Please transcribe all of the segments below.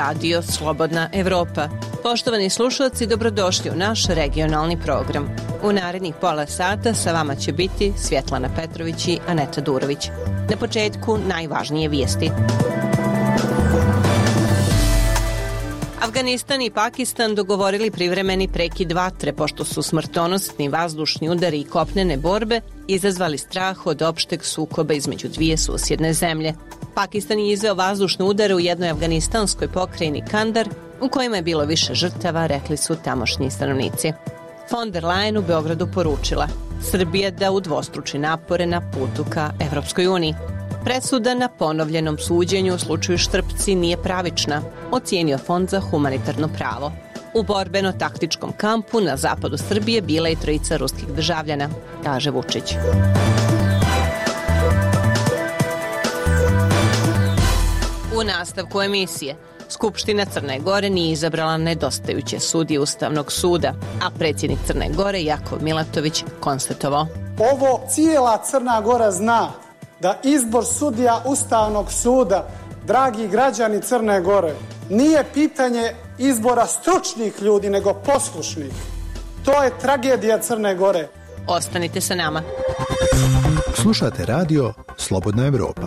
Radio Slobodna Evropa. Poštovani slušalci, dobrodošli u naš regionalni program. U narednih pola sata sa vama će biti Svjetlana Petrović i Aneta Durović. Na početku najvažnije vijesti. Afganistan i Pakistan dogovorili privremeni prekid vatre pošto su smrtonosni vazdušni udari i kopnene borbe izazvali strah od opšteg sukoba između dvije susjedne zemlje. Pakistan je izveo vazdušne udare u jednoj afganistanskoj pokrajini Kandar, u kojima je bilo više žrtava, rekli su tamošnji stanovnici. Von der Leyen u Beogradu poručila Srbija da udvostruči napore na putu ka Evropskoj uniji. Presuda na ponovljenom suđenju u slučaju Štrpci nije pravična, ocijenio Fond za humanitarno pravo. U borbeno-taktičkom kampu na zapadu Srbije bila je 3 ruskih državljana, kaže Vučić. U nastavku emisije, Skupština Crne Gore nije izabrala nedostajuće sudije Ustavnog suda, a predsjednik Crne Gore Jakov Milatović konstatovao. Ovo cijela Crna Gora zna da izbor sudija Ustavnog suda, dragi građani Crne Gore, nije pitanje izbora stručnih ljudi, nego poslušnih. To je tragedija Crne Gore. Ostanite sa nama. Slušate radio Slobodna Evropa.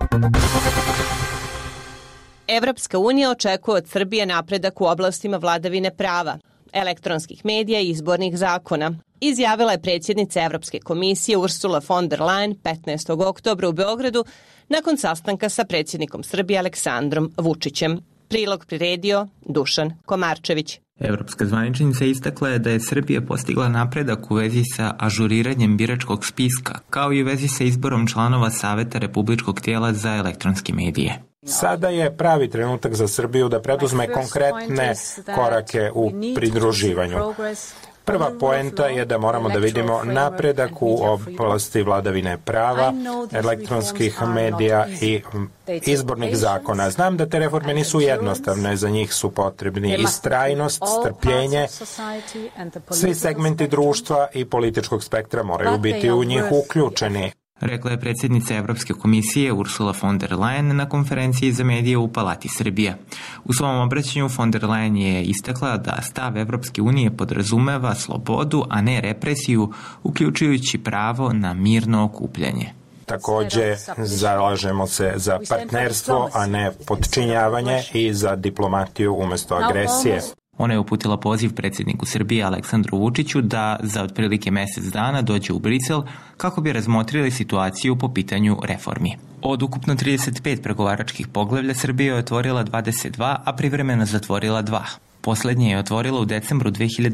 Evropska unija očekuje od Srbije napredak u oblastima vladavine prava, elektronskih medija i izbornih zakona, izjavila je predsjednica Evropske komisije Ursula von der Leyen 15. oktobra u Beogradu nakon sastanka sa predsjednikom Srbije Aleksandrom Vučićem. Prilog priredio Dušan Komarčević. Evropska zvaničnica istakla je da je Srbija postigla napredak u vezi sa ažuriranjem biračkog spiska, kao i u vezi sa izborom članova Saveta Republičkog tijela za elektronske medije. Sada je pravi trenutak za Srbiju da preduzme konkretne korake u pridruživanju. Prva poenta je da moramo da vidimo napredak u oblasti vladavine prava, elektronskih medija i izbornih zakona. Znam da te reforme nisu jednostavne, za njih su potrebni istrajnost, strpljenje. Svi segmenti društva i političkog spektra moraju biti u njih uključeni, rekla je predsjednica Evropske komisije Ursula von der Leyen na konferenciji za medije u Palati Srbija. U svom obraćanju von der Leyen je istakla da stav Evropske unije podrazumeva slobodu, a ne represiju, uključujući pravo na mirno okupljanje. Takođe, zalažemo se za partnerstvo, a ne podčinjavanje i za diplomatiju umjesto agresije. Ona je uputila poziv predsjedniku Srbije Aleksandru Vučiću da za otprilike mjesec dana dođe u Brisel kako bi razmotrili situaciju po pitanju reformi. Od ukupno 35 pregovaračkih poglavlja Srbija je otvorila 22, a privremeno zatvorila 2. Poslednje je otvorila u decembru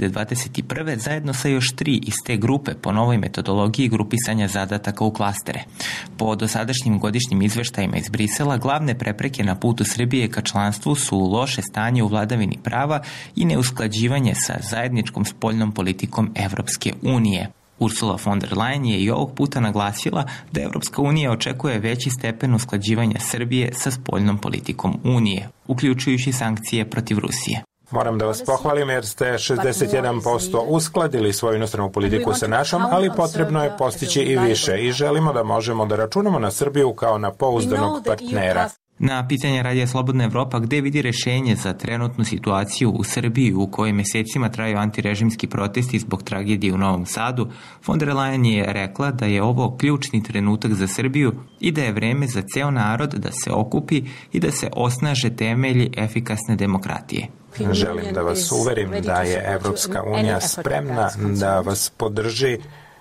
2021. zajedno sa još 3 iz te grupe po novoj metodologiji grupisanja zadataka u klastere. Po dosadašnjim godišnjim izveštajima iz Brisela, glavne prepreke na putu Srbije ka članstvu su loše stanje u vladavini prava i neusklađivanje sa zajedničkom spoljnom politikom Evropske unije. Ursula von der Leyen je i ovog puta naglasila da Evropska unija očekuje veći stepen usklađivanja Srbije sa spoljnom politikom Unije, uključujući sankcije protiv Rusije. Moram da vas pohvalim jer ste 61% uskladili svoju inostranu politiku sa našom, ali potrebno je postići i više i želimo da možemo da računamo na Srbiju kao na pouzdanog partnera. Na pitanje Radija Slobodna Evropa gde vidi rešenje za trenutnu situaciju u Srbiji u kojoj mesecima traju antirežimski protesti zbog tragedije u Novom Sadu, von der Leyen je rekla da je ovo ključni trenutak za Srbiju i da je vreme za ceo narod da se okupi i da se osnaže temelji efikasne demokratije. Želim da vas uverim da je Evropska unija spremna da vas podrži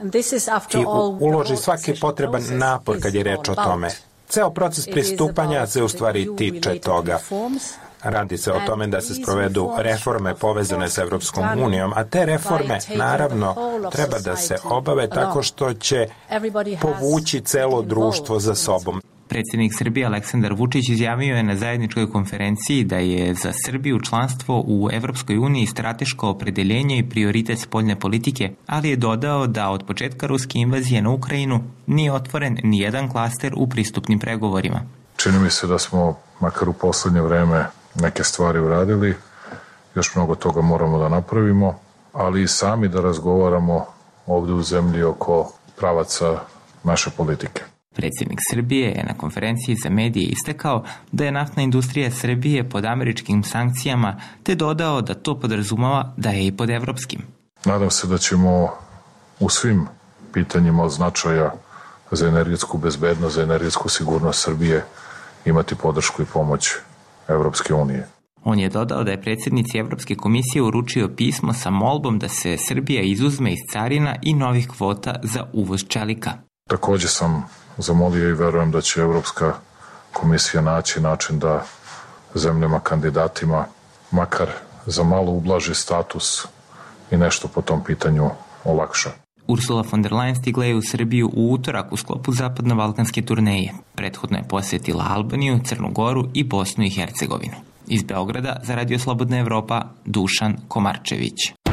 i uloži svaki potreban napor kad je reč o tome. Ceo proces pristupanja se u stvari tiče toga. Radi se o tome da se sprovedu reforme povezane sa Evropskom unijom, a te reforme, naravno, treba da se obave tako što će povući celo društvo za sobom. Predsjednik Srbije Aleksandar Vučić izjavio je na zajedničkoj konferenciji da je za Srbiju članstvo u Evropskoj uniji strateško opredeljenje i prioritet spoljne politike, ali je dodao da od početka ruske invazije na Ukrajinu nije otvoren ni jedan klaster u pristupnim pregovorima. Čini mi se da smo, makar u poslednje vreme, neke stvari uradili, još mnogo toga moramo da napravimo, ali i sami da razgovaramo ovdje u zemlji oko pravaca naše politike. Predsjednik Srbije je na konferenciji za medije istakao da je naftna industrija Srbije pod američkim sankcijama, te dodao da to podrazumeva da je i pod evropskim. Nadam se da ćemo u svim pitanjima od značaja za energetsku bezbednost, za energetsku sigurnost Srbije imati podršku i pomoć Evropske unije. On je dodao da je predsjednici Evropske komisije uručio pismo sa molbom da se Srbija izuzme iz carina i novih kvota za uvoz čelika. Također sam zamolio i verujem da će Evropska komisija naći način da zemljama kandidatima makar za malo ublaži status i nešto po tom pitanju olakša. Ursula von der Leyen stigla je u Srbiju u utorak u sklopu zapadno-balkanske turneje. Prethodno je posjetila Albaniju, Crnu Goru i Bosnu i Hercegovinu. Iz Beograda za Radio Slobodna Evropa, Dušan Komarčević.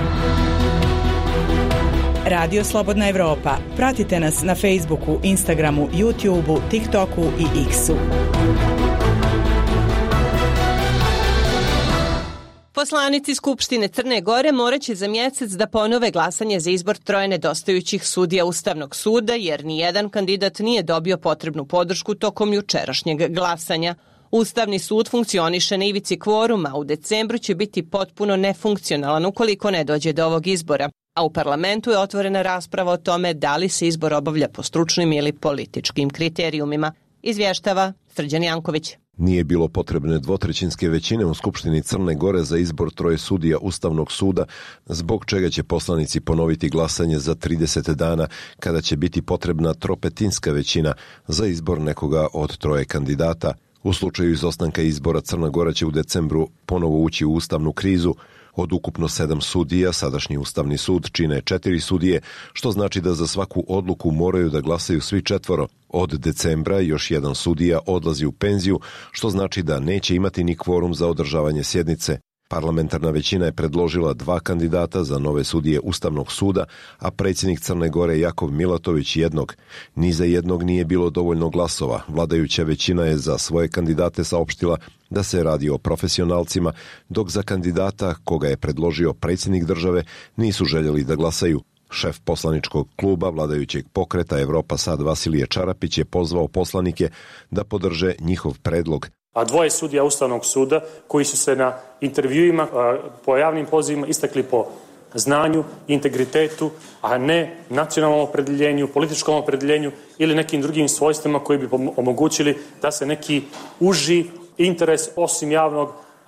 Radio Slobodna Evropa. Pratite nas na Facebooku, Instagramu, YouTubeu, TikToku i X-u. Poslanici Skupštine Crne Gore moraće za mjesec da ponove glasanje za izbor troje nedostajućih sudija Ustavnog suda, jer nijedan kandidat nije dobio potrebnu podršku tokom jučerašnjeg glasanja. Ustavni sud funkcioniše na ivici kvoruma, a u decembru će biti potpuno nefunkcionalan ukoliko ne dođe do ovog izbora. A u parlamentu je otvorena rasprava o tome da li se izbor obavlja po stručnim ili političkim kriterijumima, izvještava Srđan Janković. Nije bilo potrebne dvotrećinske većine u Skupštini Crne Gore za izbor troje sudija Ustavnog suda, zbog čega će poslanici ponoviti glasanje za 30 dana, kada će biti potrebna tropetinska većina za izbor nekoga od troje kandidata. U slučaju izostanka izbora Crna Gora će u decembru ponovo ući u ustavnu krizu. Od ukupno 7 sudija, sadašnji Ustavni sud čine 4 sudije, što znači da za svaku odluku moraju da glasaju svi četvoro. Od decembra još jedan sudija odlazi u penziju, što znači da neće imati ni kvorum za održavanje sjednice. Parlamentarna većina je predložila 2 kandidata za nove sudije Ustavnog suda, a predsjednik Crne Gore Jakov Milatović jednog. Ni za jednog nije bilo dovoljno glasova. Vladajuća većina je za svoje kandidate saopštila da se radi o profesionalcima, dok za kandidata koga je predložio predsjednik države nisu željeli da glasaju. Šef poslaničkog kluba vladajućeg pokreta Evropa Sad Vasilije Čarapić je pozvao poslanike da podrže njihov predlog. A 2 sudija Ustavnog suda koji su se na intervjuima po javnim pozivima istakli po znanju, integritetu, a ne nacionalnom opredjeljenju, političkom opredjeljenju ili nekim drugim svojstvima koji bi omogućili da se neki uži interes osim javnog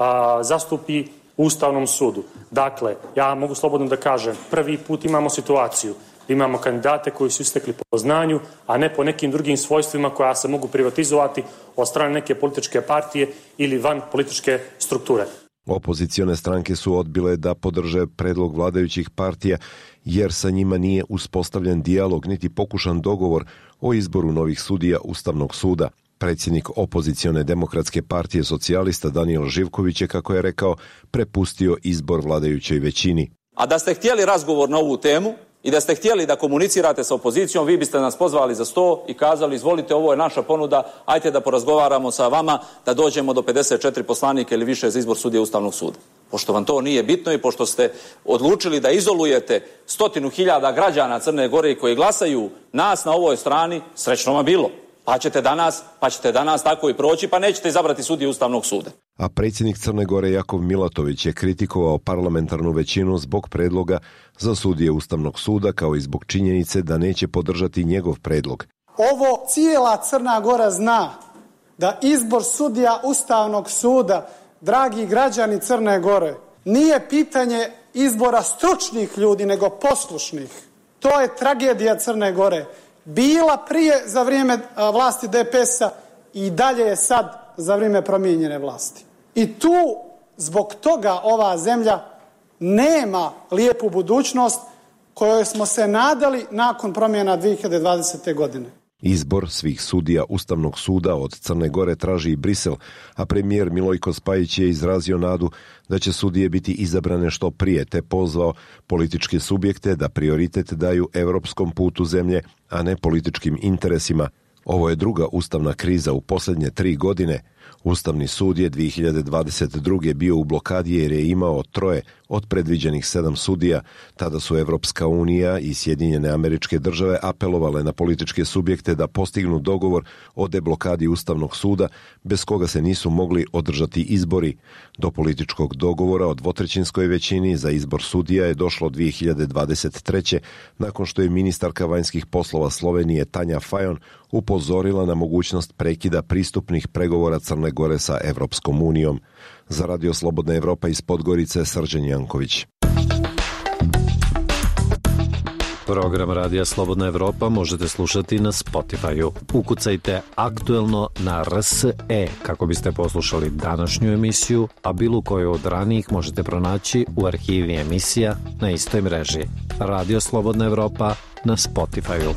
zastupi u Ustavnom sudu. Dakle, ja mogu slobodno da kažem, prvi put imamo situaciju da imamo kandidate koji su istekli po znanju, a ne po nekim drugim svojstvima koja se mogu privatizovati od strane neke političke partije ili van političke strukture. Opozicione stranke su odbile da podrže predlog vladajućih partija, jer sa njima nije uspostavljen dijalog niti pokušan dogovor o izboru novih sudija Ustavnog suda. Predsjednik opozicione demokratske partije socijalista Danijel Živković je, kako je rekao, prepustio izbor vladajućoj većini. A da ste htjeli razgovor na ovu temu i da ste htjeli da komunicirate sa opozicijom, vi biste nas pozvali za sto i kazali izvolite, ovo je naša ponuda, ajte da porazgovaramo sa vama da dođemo do 54 poslanika ili više za izbor sudije Ustavnog suda. Pošto vam to nije bitno i pošto ste odlučili da izolujete 100.000 građana Crne Gore koji glasaju nas na ovoj strani, srećno vam bilo. Pa ćete danas tako i proći, pa nećete izabrati sudije Ustavnog suda. A predsjednik Crne Gore Jakov Milatović je kritikovao parlamentarnu većinu zbog predloga za sudije Ustavnog suda, kao i zbog činjenice da neće podržati njegov predlog. Ovo cijela Crna Gora zna, da izbor sudija Ustavnog suda, dragi građani Crne Gore, nije pitanje izbora stručnih ljudi, nego poslušnih. To je tragedija Crne Gore. Bila prije za vrijeme vlasti DPS-a i dalje je sad za vrijeme promijenjene vlasti. I tu zbog toga ova zemlja nema lijepu budućnost kojoj smo se nadali nakon promjena 2020. godine. Izbor svih sudija Ustavnog suda od Crne Gore traži i Brisel, a premijer Milojko Spajić je izrazio nadu da će sudije biti izabrane što prije, te pozvao političke subjekte da prioritet daju europskom putu zemlje, a ne političkim interesima. Ovo je druga ustavna kriza u posljednje 3 godine. Ustavni sud je 2022. bio u blokadi jer je imao 3 od predviđenih 7 sudija. Tada su Evropska unija i Sjedinjene Američke Države apelovale na političke subjekte da postignu dogovor o deblokadi Ustavnog suda, bez koga se nisu mogli održati izbori. Do političkog dogovora o dvotrećinskoj većini za izbor sudija je došlo 2023. nakon što je ministarka vanjskih poslova Slovenije Tanja Fajon upozorila na mogućnost prekida pristupnih pregovora Crne Gore sa Evropskom unijom. Za Radio Slobodna Evropa iz Podgorice, Srđan Janković. Program Radija Slobodna Evropa možete slušati na Spotify-u. Ukucajte Aktuelno na RSE kako biste poslušali današnju emisiju, a bilo koju od ranijih možete pronaći u arhivi emisija na istoj mreži. Radio Slobodna Evropa na Spotify-u.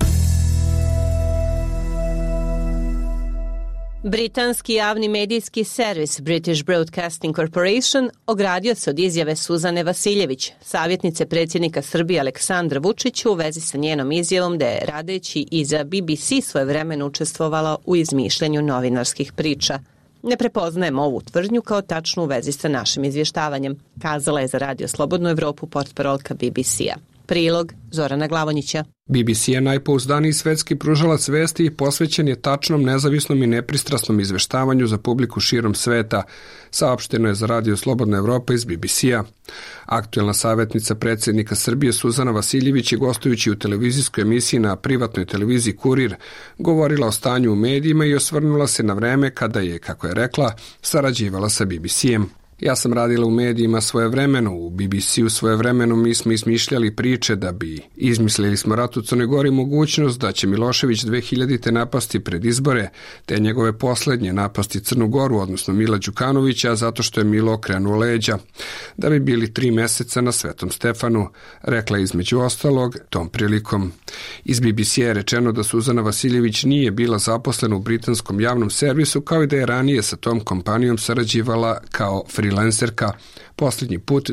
Britanski javni medijski servis British Broadcasting Corporation ogradio se od izjave Suzane Vasiljević, savjetnice predsjednika Srbije Aleksandra Vučića u vezi sa njenom izjavom da je radeći i za BBC svojevremeno učestvovala u izmišljanju novinarskih priča. Ne prepoznajemo ovu tvrdnju kao tačnu u vezi sa našim izvještavanjem, kazala je za Radio Slobodnu Evropu portparolka BBC-a. Prilog Zorana Glavonjića. BBC je najpouzdaniji svetski pružalac vesti i posvećen je tačnom, nezavisnom i nepristrasnom izveštavanju za publiku širom sveta, saopšteno je za Radio Slobodna Evropa iz BBC-a. Aktuelna savjetnica predsjednika Srbije Suzana Vasiljević je gostujući u televizijskoj emisiji na privatnoj televiziji Kurir govorila o stanju u medijima i osvrnula se na vreme kada je, kako je rekla, sarađivala sa BBC-em. Ja sam radila u medijima svojevremeno, u BBC-u svojevremeno mi smo izmišljali priče da bi izmislili smo rat u Crnoj Gori, mogućnost da će Milošević 2000. napasti pred izbore, te njegove poslednje napasti Crnu Goru, odnosno Mila Đukanovića, zato što je Milo okrenuo leđa, da bi bili 3 meseca na Svetom Stefanu, rekla između ostalog tom prilikom. Iz BBC-a je rečeno da Suzana Vasiljević nije bila zaposlena u britanskom javnom servisu, kao i da je ranije sa tom kompanijom sarađivala kao freelancerka, posljednji put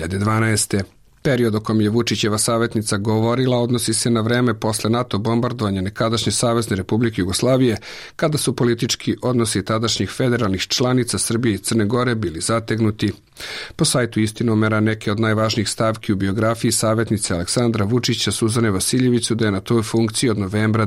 2012. Period o kom je Vučićeva savjetnica govorila odnosi se na vreme posle NATO bombardovanja nekadašnje Savezne Republike Jugoslavije, kada su politički odnosi tadašnjih federalnih članica Srbije i Crne Gore bili zategnuti. Po sajtu Istinomera neke od najvažnijih stavki u biografiji savjetnice Aleksandra Vučića Suzane Vasiljević su da je na toj funkciji od novembra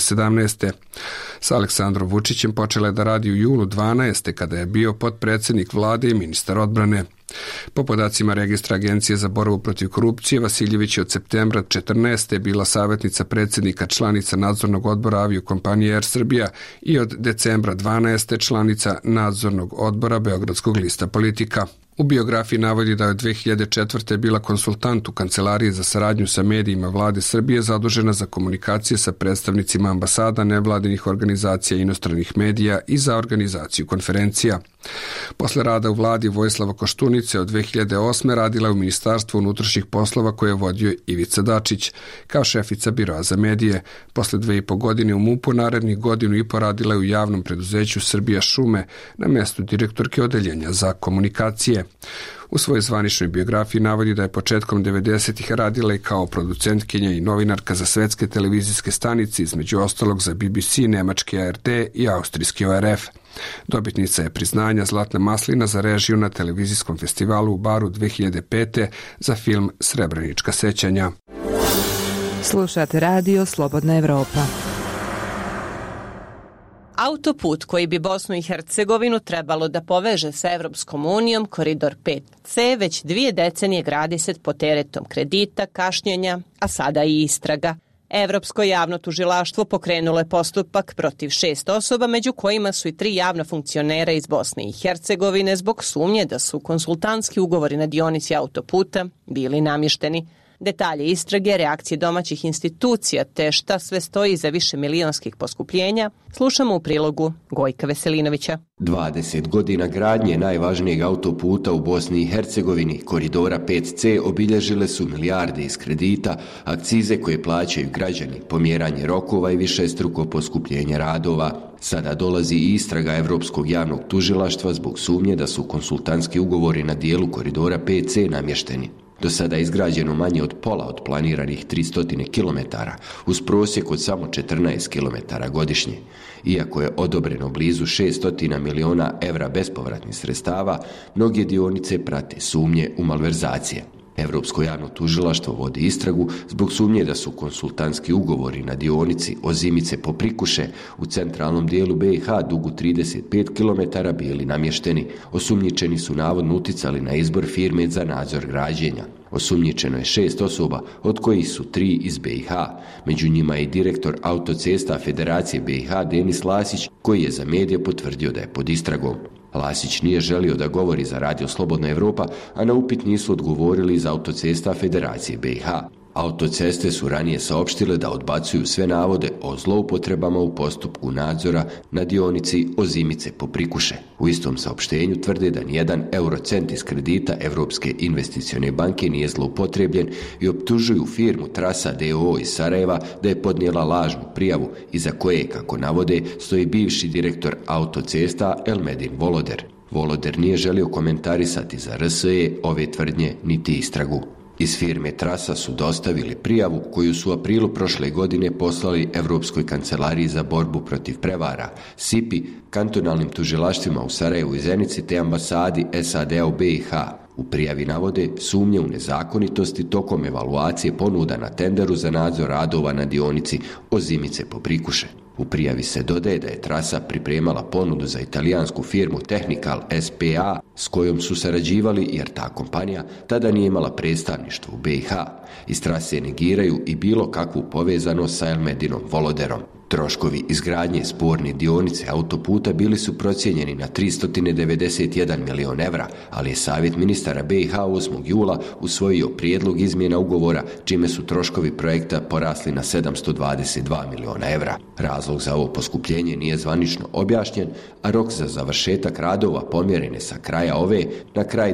2017. Sa Aleksandrom Vučićem počela je da radi u julu 12. kada je bio potpredsjednik vlade i ministar odbrane. Po podacima registra Agencije za borbu protiv korupcije, Vasiljević je od septembra 14. bila savjetnica predsjednika članica nadzornog odbora aviokompanije Air Srbija i od decembra 12. članica nadzornog odbora Beogradskog lista Politika. U biografiji navodi da je od 2004. bila konsultant u Kancelariji za saradnju sa medijima vlade Srbije zadužena za komunikacije sa predstavnicima ambasada, nevladinih organizacija i inostranih medija i za organizaciju konferencija. Posle rada u vladi Vojislava Koštunice od 2008. radila je u Ministarstvu unutrašnjih poslova koje je vodio Ivica Dačić kao šefica biroa za medije. Posle 2,5 godine u MUP-u narednih 1,5 godina radila je u javnom preduzeću Srbija šume na mjestu direktorke odeljenja za komunikacije. U svojoj zvaničnoj biografiji navodi da je početkom 90-ih radila i kao producentkinja i novinarka za svetske televizijske stanice, između ostalog za BBC, nemački ARD i austrijski ORF. Dobitnica je priznanja Zlatna maslina za režiju na televizijskom festivalu u Baru 2005. za film Srebrenička sećanja. Slušate Radio Slobodna Evropa. Autoput koji bi Bosnu i Hercegovinu trebalo da poveže sa Evropskom unijom, koridor 5C, već 2 decenije gradi se pod teretom kredita, kašnjenja, a sada i istraga. Evropsko javno tužilaštvo pokrenulo je postupak protiv 6 osoba, među kojima su i 3 javna funkcionera iz Bosne i Hercegovine zbog sumnje da su konsultantski ugovori na dionici autoputa bili namješteni. Detalje istrage, reakcije domaćih institucija te šta sve stoji iza višemilionskih poskupljenja slušamo u prilogu Gojka Veselinovića. 20 godina gradnje najvažnijeg autoputa u Bosni i Hercegovini, koridora 5C, obilježile su milijarde iz kredita, akcize koje plaćaju građani, pomjeranje rokova i višestruko poskupljenje radova. Sada dolazi i istraga Evropskog javnog tužilaštva zbog sumnje da su konsultantski ugovori na dijelu koridora 5C namješteni. Do sada je izgrađeno manje od pola od planiranih 300 km, uz prosjek od samo 14 km godišnje. Iako je odobreno blizu 600 miliona evra bespovratnih sredstava, mnoge dionice prate sumnje u malverzacije. Evropsko javno tužilaštvo vodi istragu zbog sumnje da su konsultantski ugovori na dionici Ozimice-Poprikuše u centralnom dijelu BiH dugu 35 km bili namješteni. Osumnjičeni su navodno uticali na izbor firme za nadzor građenja. Osumnjičeno je 6 osoba, od kojih su 3 iz BiH. Među njima je i direktor Autocesta Federacije BiH Denis Lasić, koji je za medije potvrdio da je pod istragom. Lasić nije želio da govori za Radio Slobodna Evropa, a na upit nisu odgovorili iz Autocesta Federacije BiH. Autoceste su ranije saopštile da odbacuju sve navode o zloupotrebama u postupku nadzora na dionici Ozimice-Poprikuše. U istom saopštenju tvrde da nijedan eurocent iz kredita Evropske investicione banke nije zloupotrebljen i optužuju firmu Trasa DOO iz Sarajeva da je podnijela lažnu prijavu iza koje, kako navode, stoji bivši direktor Autocesta Elmedin Voloder. Voloder nije želio komentarisati za RSE ove tvrdnje niti istragu. Iz firme Trasa su dostavili prijavu koju su u aprilu prošle godine poslali Evropskoj kancelariji za borbu protiv prevara, SIPI, kantonalnim tužilaštvima u Sarajevu i Zenici te ambasadi SAD-a u BiH. U prijavi navode sumnje u nezakonitosti tokom evaluacije ponuda na tenderu za nadzor radova na dionici Ozimice-Poprikuše. U prijavi se dodaje da je Trasa pripremala ponudu za italijansku firmu Technical SPA s kojom su sarađivali jer ta kompanija tada nije imala predstavništvo u BiH. Iz Trase negiraju i bilo kakvu povezanost sa Elmedinom Voloderom. Troškovi izgradnje sporne dionice autoputa bili su procijenjeni na 391 milion evra, ali je Savjet ministara BiH 8. jula usvojio prijedlog izmjena ugovora, čime su troškovi projekta porasli na 722 miliona evra. Razlog za ovo poskupljenje nije zvanično objašnjen, a rok za završetak radova pomjeren je sa kraja ove na kraj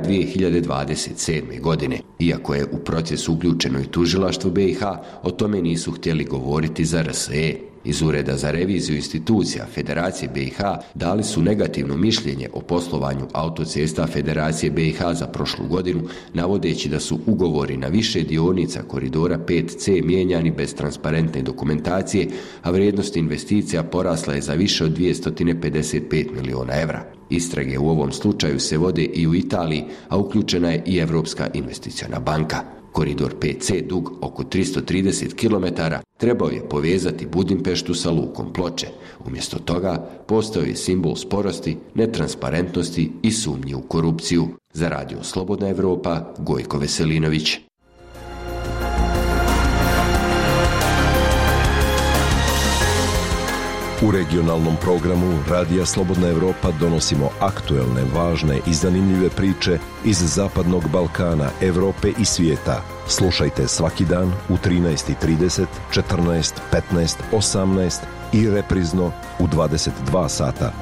2027. godine. Iako je u proces uključeno i tužilaštvo BiH, o tome nisu htjeli govoriti za RSE. Iz Ureda za reviziju institucija Federacije BiH dali su negativno mišljenje o poslovanju Autocesta Federacije BiH za prošlu godinu, navodeći da su ugovori na više dionica koridora 5C mijenjani bez transparentne dokumentacije, a vrijednost investicija porasla je za više od 255 miliona evra. Istrage u ovom slučaju se vode i u Italiji, a uključena je i Evropska investiciona banka. Koridor 5C dug oko 330 km trebao je povezati Budimpeštu sa lukom Ploče. Umjesto toga postao je simbol sporosti, netransparentnosti i sumnji u korupciju. Za Radio Slobodna Evropa, Gojko Veselinović. U regionalnom programu Radija Slobodna Evropa donosimo aktuelne, važne i zanimljive priče iz Zapadnog Balkana, Evrope i svijeta. Slušajte svaki dan u 13:30, 14, 15, 18 i reprizno u 22 sata.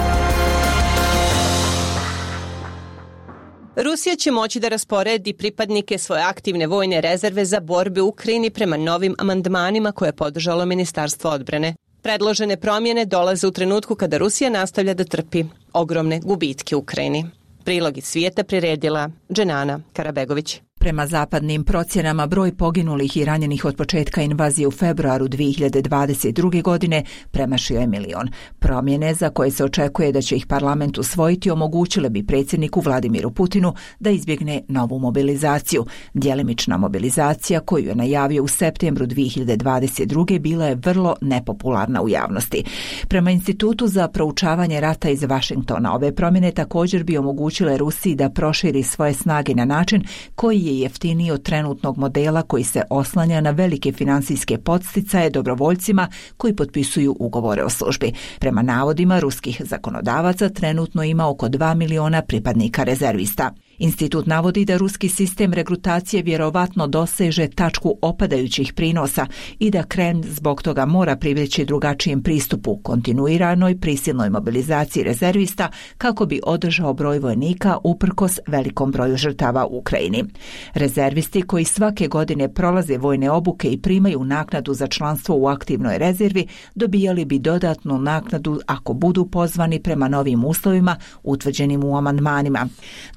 Rusija će moći da rasporedi pripadnike svoje aktivne vojne rezerve za borbe u Ukrajini prema novim amandmanima koje je podržalo Ministarstvo odbrane. Predložene promjene dolaze u trenutku kada Rusija nastavlja da trpi ogromne gubitke u Ukrajini. Prilog iz svijeta priredila Dženana Karabegović. Prema zapadnim procjenama, broj poginulih i ranjenih od početka invazije u februaru 2022. godine premašio je 1 milion. Promjene za koje se očekuje da će ih parlament usvojiti omogućile bi predsjedniku Vladimiru Putinu da izbjegne novu mobilizaciju. Djelimična mobilizacija koju je najavio u septembru 2022. bila je vrlo nepopularna u javnosti. Prema Institutu za proučavanje rata iz Vašingtona, ove promjene također bi omogućile Rusiji da proširi svoje snage na način koji je jeftiniji od trenutnog modela koji se oslanja na velike financijske podsticaje dobrovoljcima koji potpisuju ugovore o službi. Prema navodima ruskih zakonodavaca trenutno ima oko 2 miliona pripadnika rezervista. Institut navodi da ruski sistem regrutacije vjerovatno doseže tačku opadajućih prinosa i da Kremlj zbog toga mora pribjeći drugačijem pristupu, kontinuiranoj prisilnoj mobilizaciji rezervista kako bi održao broj vojnika uprkos velikom broju žrtava u Ukrajini. Rezervisti koji svake godine prolaze vojne obuke i primaju naknadu za članstvo u aktivnoj rezervi dobijali bi dodatnu naknadu ako budu pozvani prema novim uslovima utvrđenim u amandmanima. Do sada je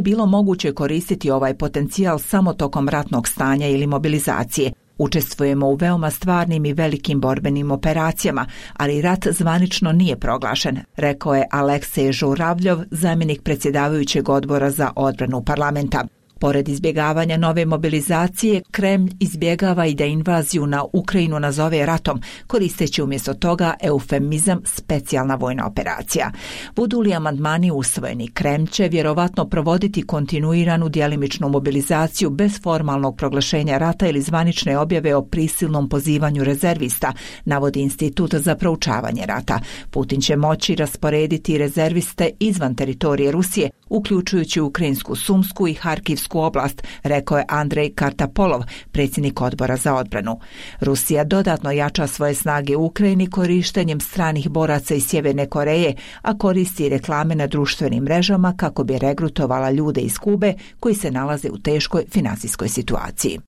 bilo moguće koristiti ovaj potencijal samo tokom ratnog stanja ili mobilizacije. Učestvujemo u veoma stvarnim i velikim borbenim operacijama, ali rat zvanično nije proglašen, rekao je Aleksej Žuravljov, zamjenik predsjedavajućeg odbora za odbranu parlamenta. Pored izbjegavanja nove mobilizacije, Kremlj izbjegava i da invaziju na Ukrajinu nazove ratom, koristeći umjesto toga eufemizam specijalna vojna operacija. Budu li amandmani usvojeni, Kremlj će vjerovatno provoditi kontinuiranu djelimičnu mobilizaciju bez formalnog proglašenja rata ili zvanične objave o prisilnom pozivanju rezervista, navodi Institut za proučavanje rata. Putin će moći rasporediti rezerviste izvan teritorije Rusije, uključujući ukrajinsku Sumsku i Harkivsku oblast, rekao je Andrej Kartapolov, predsjednik odbora za odbranu. Rusija dodatno jača svoje snage u Ukrajini korištenjem stranih boraca iz Sjeverne Koreje, a koristi reklame na društvenim mrežama kako bi regrutovala ljude iz Kube koji se nalaze u teškoj finansijskoj situaciji.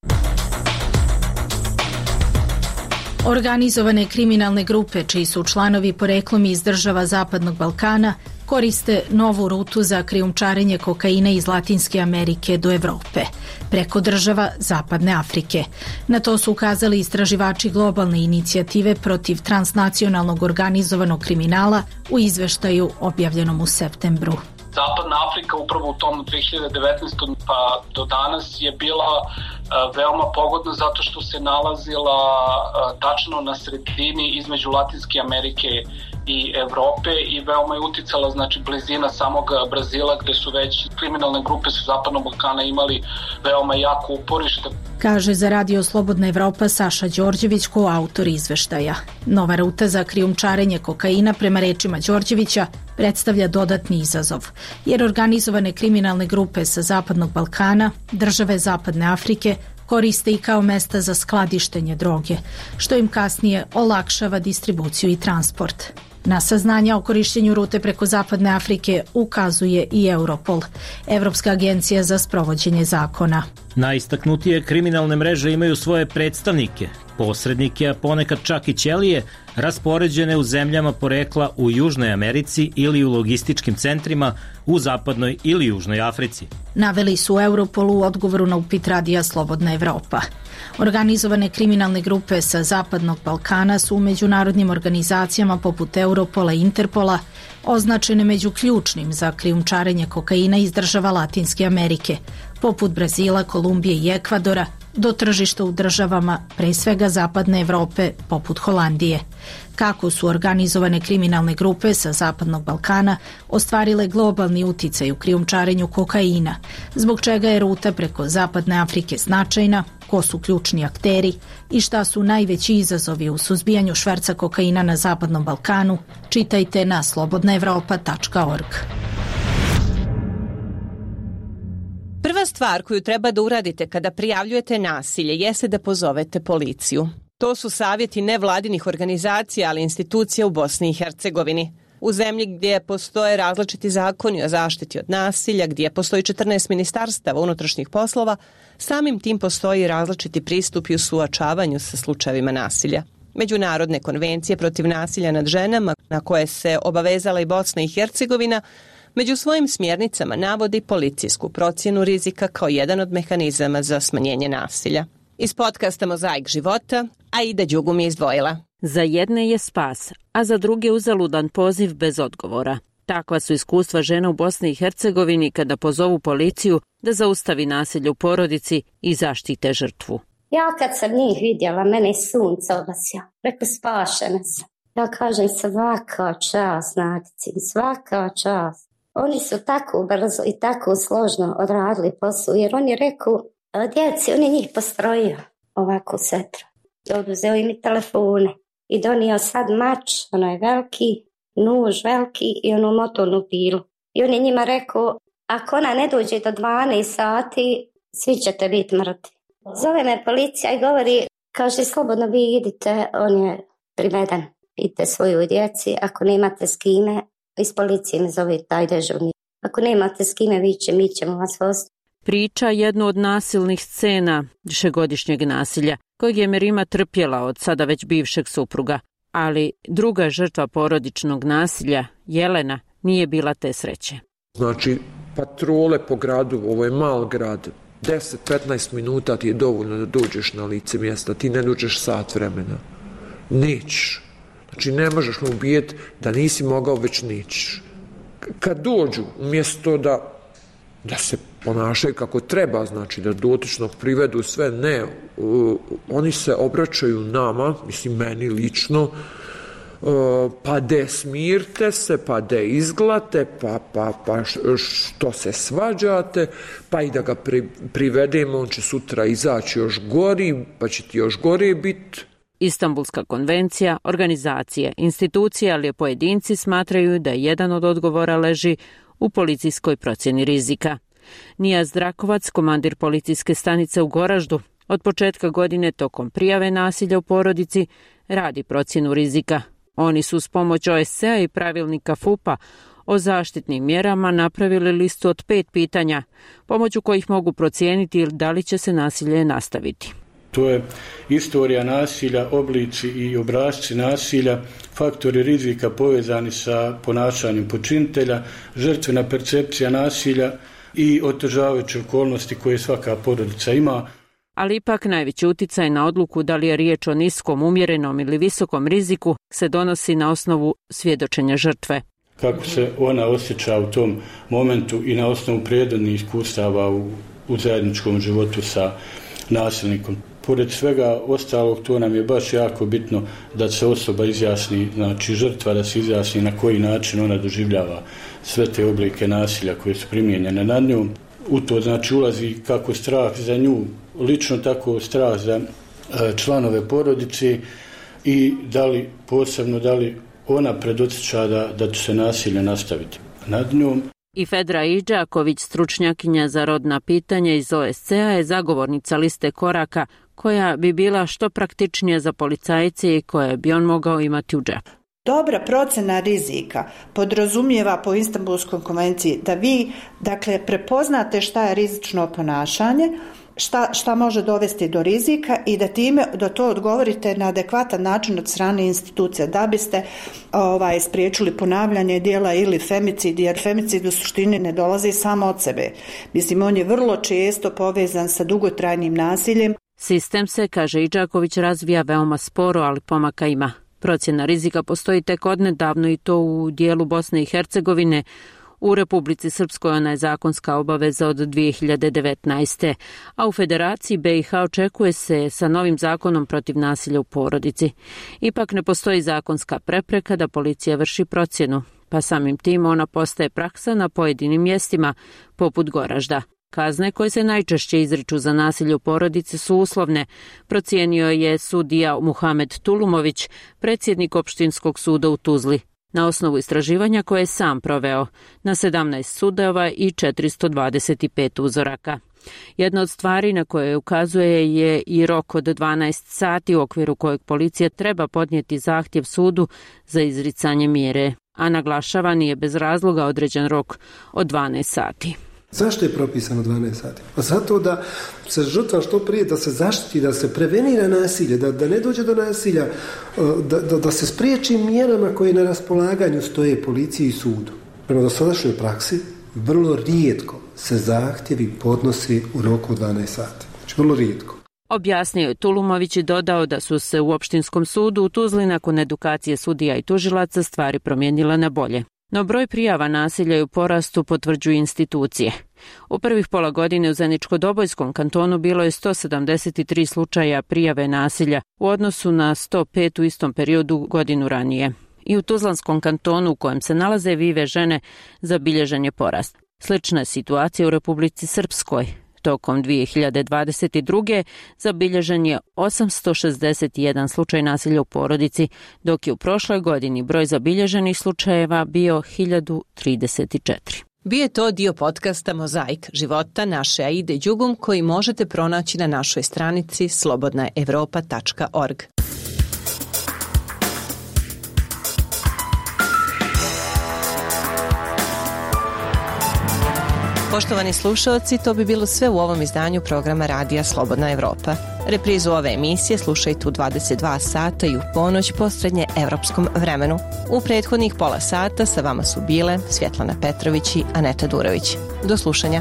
Organizovane kriminalne grupe, čiji su članovi poreklom iz država Zapadnog Balkana, koriste novu rutu za krijumčarenje kokaina iz Latinske Amerike do Evrope, preko država Zapadne Afrike. Na to su ukazali istraživači globalne inicijative protiv transnacionalnog organizovanog kriminala u izveštaju objavljenom u septembru. Zapadna Afrika upravo u tom 2019. pa do danas je bila veoma pogodna zato što se nalazila tačno na sredini između Latinske Amerike i Evrope i veoma je uticala blizina samog Brazila gde su već kriminalne grupe sa Zapadnog Balkana imali veoma jako uporište. Kaže za Radio Slobodna Evropa Saša Đorđević, koautor izveštaja. Nova ruta za krijumčarenje kokaina, prema rečima Đorđevića, predstavlja dodatni izazov, jer organizovane kriminalne grupe sa Zapadnog Balkana, države Zapadne Afrike, koriste i kao mesta za skladištenje droge, što im kasnije olakšava distribuciju i transport. Na saznanja o korištenju rute preko Zapadne Afrike ukazuje i Europol, Evropska agencija za sprovođenje zakona. Najistaknutije kriminalne mreže imaju svoje predstavnike, posrednike, a ponekad čak i ćelije, raspoređene u zemljama porekla u Južnoj Americi ili u logističkim centrima u Zapadnoj ili Južnoj Africi. Naveli su u Europolu u odgovoru na upit Radija Slobodna Evropa. Organizovane kriminalne grupe sa Zapadnog Balkana su u međunarodnim organizacijama poput Europola i Interpola označene među ključnim za krijumčarenje kokaina iz država Latinske Amerike, poput Brazila, Kolumbije i Ekvadora, do tržišta u državama, pre svega Zapadne Evrope, poput Holandije. Kako su organizovane kriminalne grupe sa Zapadnog Balkana ostvarile globalni uticaj u krijumčarenju kokaina, zbog čega je ruta preko Zapadne Afrike značajna, ko su ključni akteri i šta su najveći izazovi u suzbijanju šverca kokaina na Zapadnom Balkanu, čitajte na slobodnaevropa.org. Prva stvar koju treba da uradite kada prijavljujete nasilje jeste da pozovete policiju. To su savjeti nevladinih organizacija, ali institucija u Bosni i Hercegovini. U zemlji gdje postoje različiti zakoni o zaštiti od nasilja, gdje postoji 14 ministarstava unutrašnjih poslova, samim tim postoji različiti pristupi u suočavanju sa slučajevima nasilja. Međunarodne konvencije protiv nasilja nad ženama, na koje se obavezala i Bosna i Hercegovina, među svojim smjernicama navodi policijsku procjenu rizika kao jedan od mehanizama za smanjenje nasilja. Iz podcasta Mozaik života, Aida Đugum je izdvojila. Za jedne je spas, a za druge uzaludan poziv bez odgovora. Takva su iskustva žena u Bosni i Hercegovini kada pozovu policiju da zaustavi nasilje u porodici i zaštite žrtvu. Ja kad sam njih vidjela, mene je sunce obasja. Rekao, spašena sam. Ja kažem, svaka čast, Nadici, svaka čast. Oni su tako brzo i tako složno odradili posao, jer on je rekao, djeci, on je njih postrojio ovako setro. Oduzeo im i telefone i donio sad mač, ono je veliki, nuž veliki i onu motornu pilu. I on je njima rekao, ako ona ne dođe do 12 sati, svi ćete biti mrtvi. Zove me policija i govori, kaže, slobodno vi idite, on je priveden. Idite svoju djeci, ako nemate s kime, iz policije me zove taj dežurni. Ako nemate s kime, mi ćemo vas voziti. Priča jednu od nasilnih scena višegodišnjeg nasilja, kojeg je Merima trpjela od sada već bivšeg supruga. Ali druga žrtva porodičnog nasilja, Jelena, nije bila te sreće. Znači, patrole po gradu, ovo je mal grad, 10-15 minuta ti je dovoljno da dođeš na lice mjesta, ti ne dođeš sat vremena. Nećeš. Znači, ne možeš mu ubijeti da nisi mogao, već nećeš. Kad dođu, umjesto da se ponašaju kako treba, znači da dotičnog privedu sve, ne, oni se obraćaju nama, mislim meni lično, pa de smirte se, pa de izglate, pa što se svađate, pa i da ga privedemo, on će sutra izaći još gori, pa će ti još gore biti. Istanbulska konvencija, organizacije, institucije, ali i pojedinci smatraju da jedan od odgovora leži u policijskoj procjeni rizika. Nijaz Drakovac, komandir policijske stanice u Goraždu, od početka godine tokom prijave nasilja u porodici radi procjenu rizika. Oni su s pomoć OSCE-a i pravilnika FUP-a o zaštitnim mjerama napravili listu od 5 pitanja, pomoću kojih mogu procijeniti da li će se nasilje nastaviti. To je istorija nasilja, oblici i obrasci nasilja, faktori rizika povezani sa ponašanjem počinitelja, žrtvena percepcija nasilja i otežavajuće okolnosti koje svaka porodica ima. Ali ipak najveći uticaj na odluku da li je riječ o niskom, umjerenom ili visokom riziku se donosi na osnovu svjedočenja žrtve. Kako se ona osjeća u tom momentu i na osnovu prirodnih iskustava u zajedničkom životu sa nasilnikom. Pored svega ostalog, to nam je baš jako bitno da se osoba izjasni, znači žrtva da se izjasni na koji način ona doživljava sve te oblike nasilja koje su primijenjene nad njom. U to znači ulazi kako strah za nju, lično tako strah za članove porodice i da li ona predosjeća da će se nasilje nastaviti nad njom. I Fedra Iđaković, stručnjakinja za rodna pitanja iz OSCE-a, je zagovornica liste koraka koja bi bila što praktičnija za policajce i koje bi on mogao imati u džepu. Dobra procjena rizika podrazumijeva po Istanbulskoj konvenciji da vi prepoznate šta je rizično ponašanje, šta može dovesti do rizika i da to odgovorite na adekvatan način od strane institucija da biste spriječili ponavljanje djela ili femicid, jer femicid u suštini ne dolazi samo od sebe. Mislim, on je vrlo često povezan sa dugotrajnim nasiljem. Sistem se, kaže Iđaković, razvija veoma sporo, ali pomaka ima. Procjena rizika postoji tek odnedavno i to u dijelu Bosne i Hercegovine. U Republici Srpskoj ona je zakonska obaveza od 2019. A u Federaciji BiH očekuje se sa novim zakonom protiv nasilja u porodici. Ipak ne postoji zakonska prepreka da policija vrši procjenu, pa samim tim ona postaje praksa na pojedinim mjestima, poput Goražda. Kazne koje se najčešće izriču za nasilje u porodici su uslovne, procijenio je sudija Muhamed Tulumović, predsjednik opštinskog suda u Tuzli, na osnovu istraživanja koje je sam proveo na 17 sudova i 425 uzoraka. Jedna od stvari na koje ukazuje je i rok od 12 sati u okviru kojeg policija treba podnijeti zahtjev sudu za izricanje mjere, a naglašava nije bez razloga određen rok od 12 sati. Zašto je propisano 12 sati? Pa zato da se žrtva što prije, da se zaštiti, da se prevenira nasilje, da ne dođe do nasilja, da se spriječi mjerama koje na raspolaganju stoje policiji i sudu. Prema dosadašnjoj praksi, vrlo rijetko se zahtjevi podnosi u roku od 12 sati. Znači, vrlo rijetko. Objasnio je Tulumović i dodao da su se u opštinskom sudu u Tuzli nakon edukacije sudija i tužilaca stvari promijenile na bolje. No broj prijava nasilja je u porastu, potvrđuju institucije. U prvih pola godine u Zeničko-Dobojskom kantonu bilo je 173 slučaja prijave nasilja u odnosu na 105 u istom periodu godinu ranije. I u Tuzlanskom kantonu u kojem se nalaze Vive žene zabilježen je porast. Slična je situacija u Republici Srpskoj. Tokom 2022. zabilježen je 861 slučaj nasilja u porodici, dok je u prošloj godini broj zabilježenih slučajeva bio 1034. Bio je to dio podcasta Mozaik života naše Aide Đugum koji možete pronaći na našoj stranici slobodnaevropa.org. Poštovani slušalci, to bi bilo sve u ovom izdanju programa Radija Slobodna Evropa. Reprizu ove emisije slušajte u 22 sata i u ponoć po srednje evropskom vremenu. U prethodnih pola sata sa vama su bile Svjetlana Petrović i Aneta Durović. Do slušanja.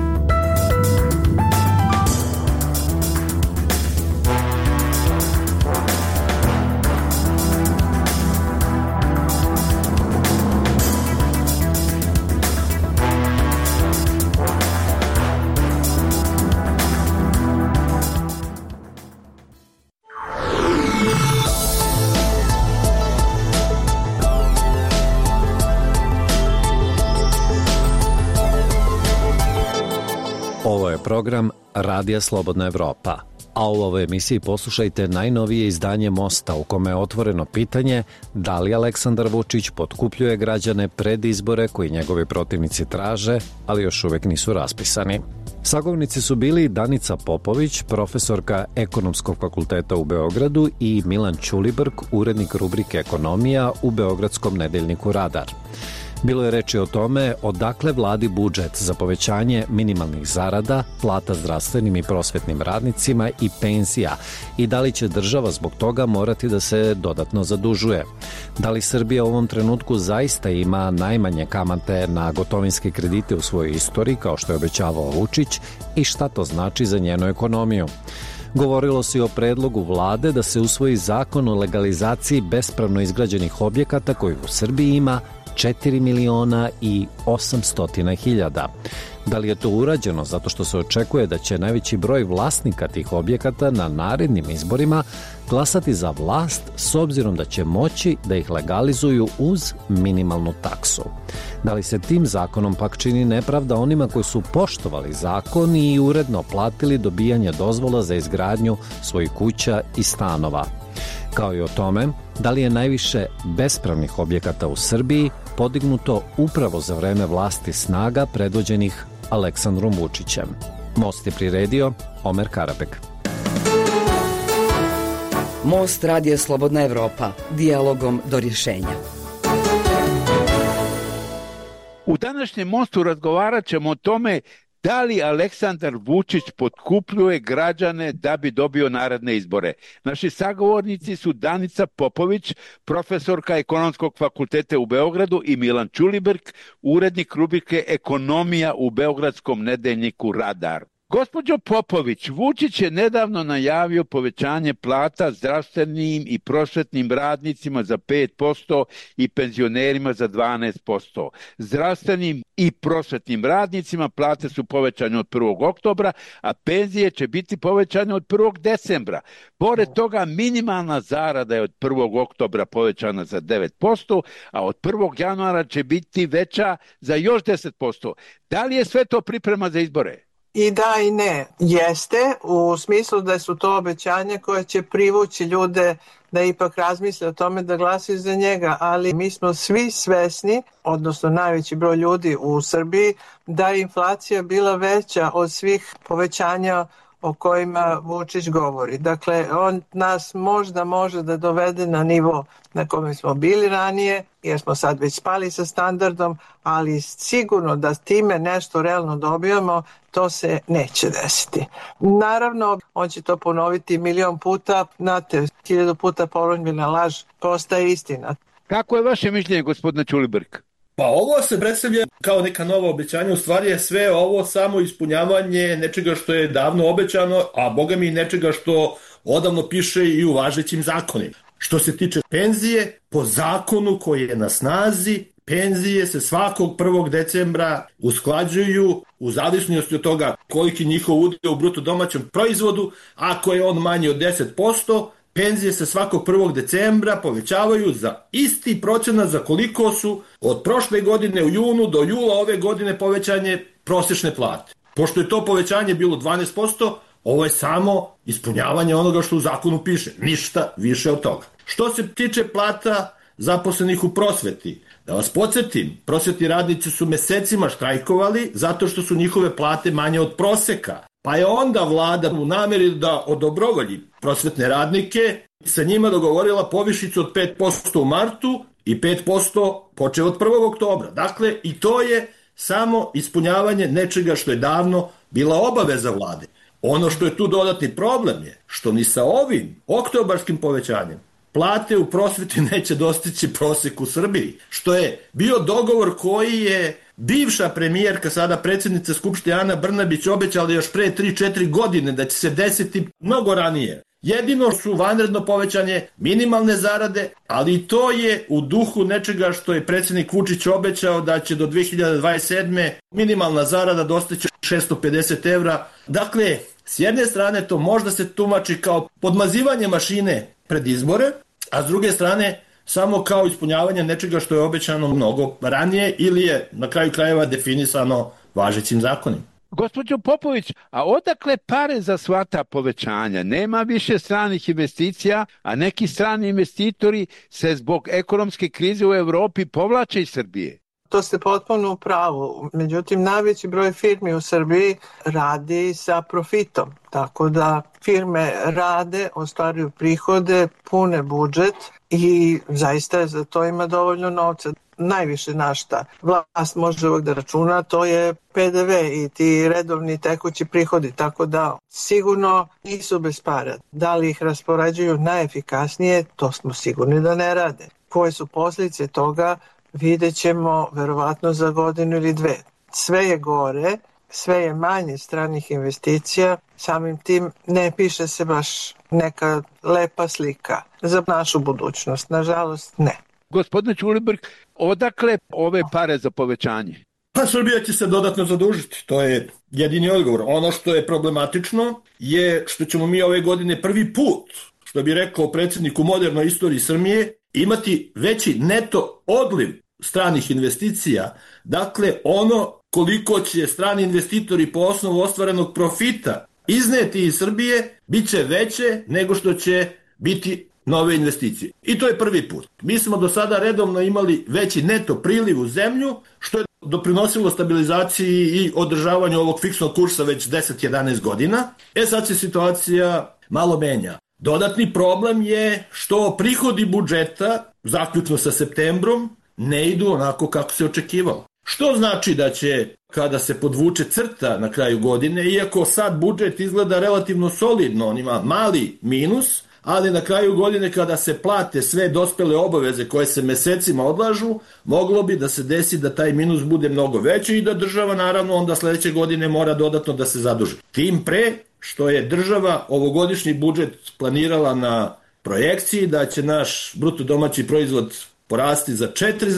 Ovo je program Radija Slobodna Evropa, a u ovoj emisiji poslušajte najnovije izdanje Mosta u kome je otvoreno pitanje da li Aleksandar Vučić potkupljuje građane pred izbore koji njegovi protivnici traže, ali još uvek nisu raspisani. Sagovornici su bili Danica Popović, profesorka Ekonomskog fakulteta u Beogradu, i Milan Ćulibrk, urednik rubrike Ekonomija u beogradskom nedeljniku Radar. Bilo je reči o tome odakle vladi budžet za povećanje minimalnih zarada, plata zdravstvenim i prosvetnim radnicima i penzija i da li će država zbog toga morati da se dodatno zadužuje. Da li Srbija u ovom trenutku zaista ima najmanje kamate na gotovinske kredite u svojoj istoriji, kao što je obećavao Vučić, i šta to znači za njenu ekonomiju. Govorilo se i o predlogu vlade da se usvoji zakon o legalizaciji bespravno izgrađenih objekata koji u Srbiji ima 4.800.000. Da li je to urađeno zato što se očekuje da će najveći broj vlasnika tih objekata na narednim izborima glasati za vlast s obzirom da će moći da ih legalizuju uz minimalnu taksu? Da li se tim zakonom pak čini nepravda onima koji su poštovali zakon i uredno platili dobijanje dozvola za izgradnju svojih kuća i stanova? Kao i o tome, da li je najviše bespravnih objekata u Srbiji podignuto upravo za vreme vlasti snaga predvođenih Aleksandrom Vučićem. Most je priredio Omer Karabek. Most Radio Slobodna Evropa, dijalogom do rješenja. U današnjem Mostu razgovarat ćemo o tome da li Aleksandar Vučić potkupljuje građane da bi dobio naredne izbore. Naši sagovornici su Danica Popović, profesorka Ekonomskog fakulteta u Beogradu, i Milan Ćulibrk, urednik rubrike Ekonomija u beogradskom nedeljniku Radar. Gospođo Popović, Vučić je nedavno najavio povećanje plata zdravstvenim i prosvetnim radnicima za 5% i penzionerima za 12%. Zdravstvenim i prosvetnim radnicima plate su povećane od 1. oktobra, a penzije će biti povećane od 1. decembra. Pored toga, minimalna zarada je od 1. oktobra povećana za 9%, a od 1. januara će biti veća za još 10%. Da li je sve to priprema za izbore? I da i ne. Jeste, u smislu da su to obećanja koje će privući ljude da ipak razmisle o tome da glasaju za njega, ali mi smo svi svesni, odnosno najveći broj ljudi u Srbiji, da je inflacija bila veća od svih povećanja o kojima Vučić govori. Dakle, on nas možda može da dovede na nivo na kome smo bili ranije, jer smo sad već spali sa standardom, ali sigurno da time nešto realno dobijamo, to se neće desiti. Naravno, on će to ponoviti milion puta, znate, 1000 puta ponovljena laž postaje istina. Kako je vaše mišljenje, gospodine Ćulibrk? Pa ovo se predstavlja kao neka nova obećanja, u stvari je sve ovo samo ispunjavanje nečega što je davno obećano, a boga mi nečega što odavno piše i u važećim zakonima. Što se tiče penzije, po zakonu koji je na snazi, penzije se svakog 1. decembra usklađuju u zavisnosti od toga koliki njihov udio u bruto domaćem proizvodu. Ako je on manji od 10%, penzije se svakog 1. decembra povećavaju za isti procenat za koliko su od prošle godine u junu do jula ove godine povećanje prosječne plate. Pošto je to povećanje bilo 12%, ovo je samo ispunjavanje onoga što u zakonu piše, ništa više od toga. Što se tiče plata zaposlenih u prosveti, da vas podsjetim, prosvetni radnici su mesecima štrajkovali zato što su njihove plate manje od proseka. Pa je onda vlada u nameri da odobrovolji prosvetne radnike sa njima dogovorila povišicu od 5% u martu i 5% počeo od 1. oktobra. Dakle, i to je samo ispunjavanje nečega što je davno bila obaveza vlade. Ono što je tu dodatni problem je što ni sa ovim oktobarskim povećanjem plate u prosveti neće dostići prosek u Srbiji, što je bio dogovor koji je bivša premijerka, sada predsjednica Skupštine Ana Brnabić obećala još pre 3-4 godine da će se desiti mnogo ranije. Jedino su vanredno povećanje minimalne zarade, ali i to je u duhu nečega što je predsjednik Vučić obećao da će do 2027. minimalna zarada dostići 650 evra. Dakle, s jedne strane to možda se tumači kao podmazivanje mašine pred izbore, a s druge strane samo kao ispunjavanje nečega što je obećano mnogo ranije ili je na kraju krajeva definisano važećim zakonima. Gospođo Popović, a odakle pare za sva ta povećanja? Nema više stranih investicija, a neki strani investitori se zbog ekonomske krize u Evropi povlače iz Srbije. To ste potpuno u pravu. Međutim, najveći broj firmi u Srbiji radi sa profitom. Tako da firme rade, ostvaruju prihode, pune budžet i zaista za to ima dovoljno novca. Najviše na šta vlast može uvek da računa, to je PDV i ti redovni tekući prihodi, tako da sigurno nisu bez para. Da li ih raspoređuju najefikasnije, to smo sigurni da ne rade. Koje su posljedice toga, vidjet ćemo verovatno za godinu ili dve. Sve je gore, sve je manje stranih investicija, samim tim ne piše se baš neka lepa slika za našu budućnost. Nažalost, ne. Gospodine Ćulibrk, odakle ove pare za povećanje? Pa Srbija će se dodatno zadužiti, to je jedini odgovor. Ono što je problematično je što ćemo mi ove godine prvi put, što bi rekao predsjednik u modernoj istoriji Srbije, imati veći neto odliv stranih investicija. Dakle, ono koliko će strani investitori po osnovu ostvarenog profita izneti iz Srbije, bit će veće nego što će biti nove investicije. I to je prvi put. Mi smo do sada redovno imali veći neto priliv u zemlju, što je doprinosilo stabilizaciji i održavanju ovog fiksnog kursa već 10-11 godina. Sad se situacija malo menja. Dodatni problem je što prihodi budžeta, zaključno sa septembrom, ne idu onako kako se očekivalo. Što znači da će, kada se podvuče crta na kraju godine, iako sad budžet izgleda relativno solidno, on ima mali minus, ali na kraju godine kada se plate sve dospele obaveze koje se mesecima odlažu, moglo bi da se desi da taj minus bude mnogo veći i da država naravno onda sledeće godine mora dodatno da se zaduži. Tim pre što je država ovogodišnji budžet planirala na projekciji da će naš bruto domaći proizvod porasti za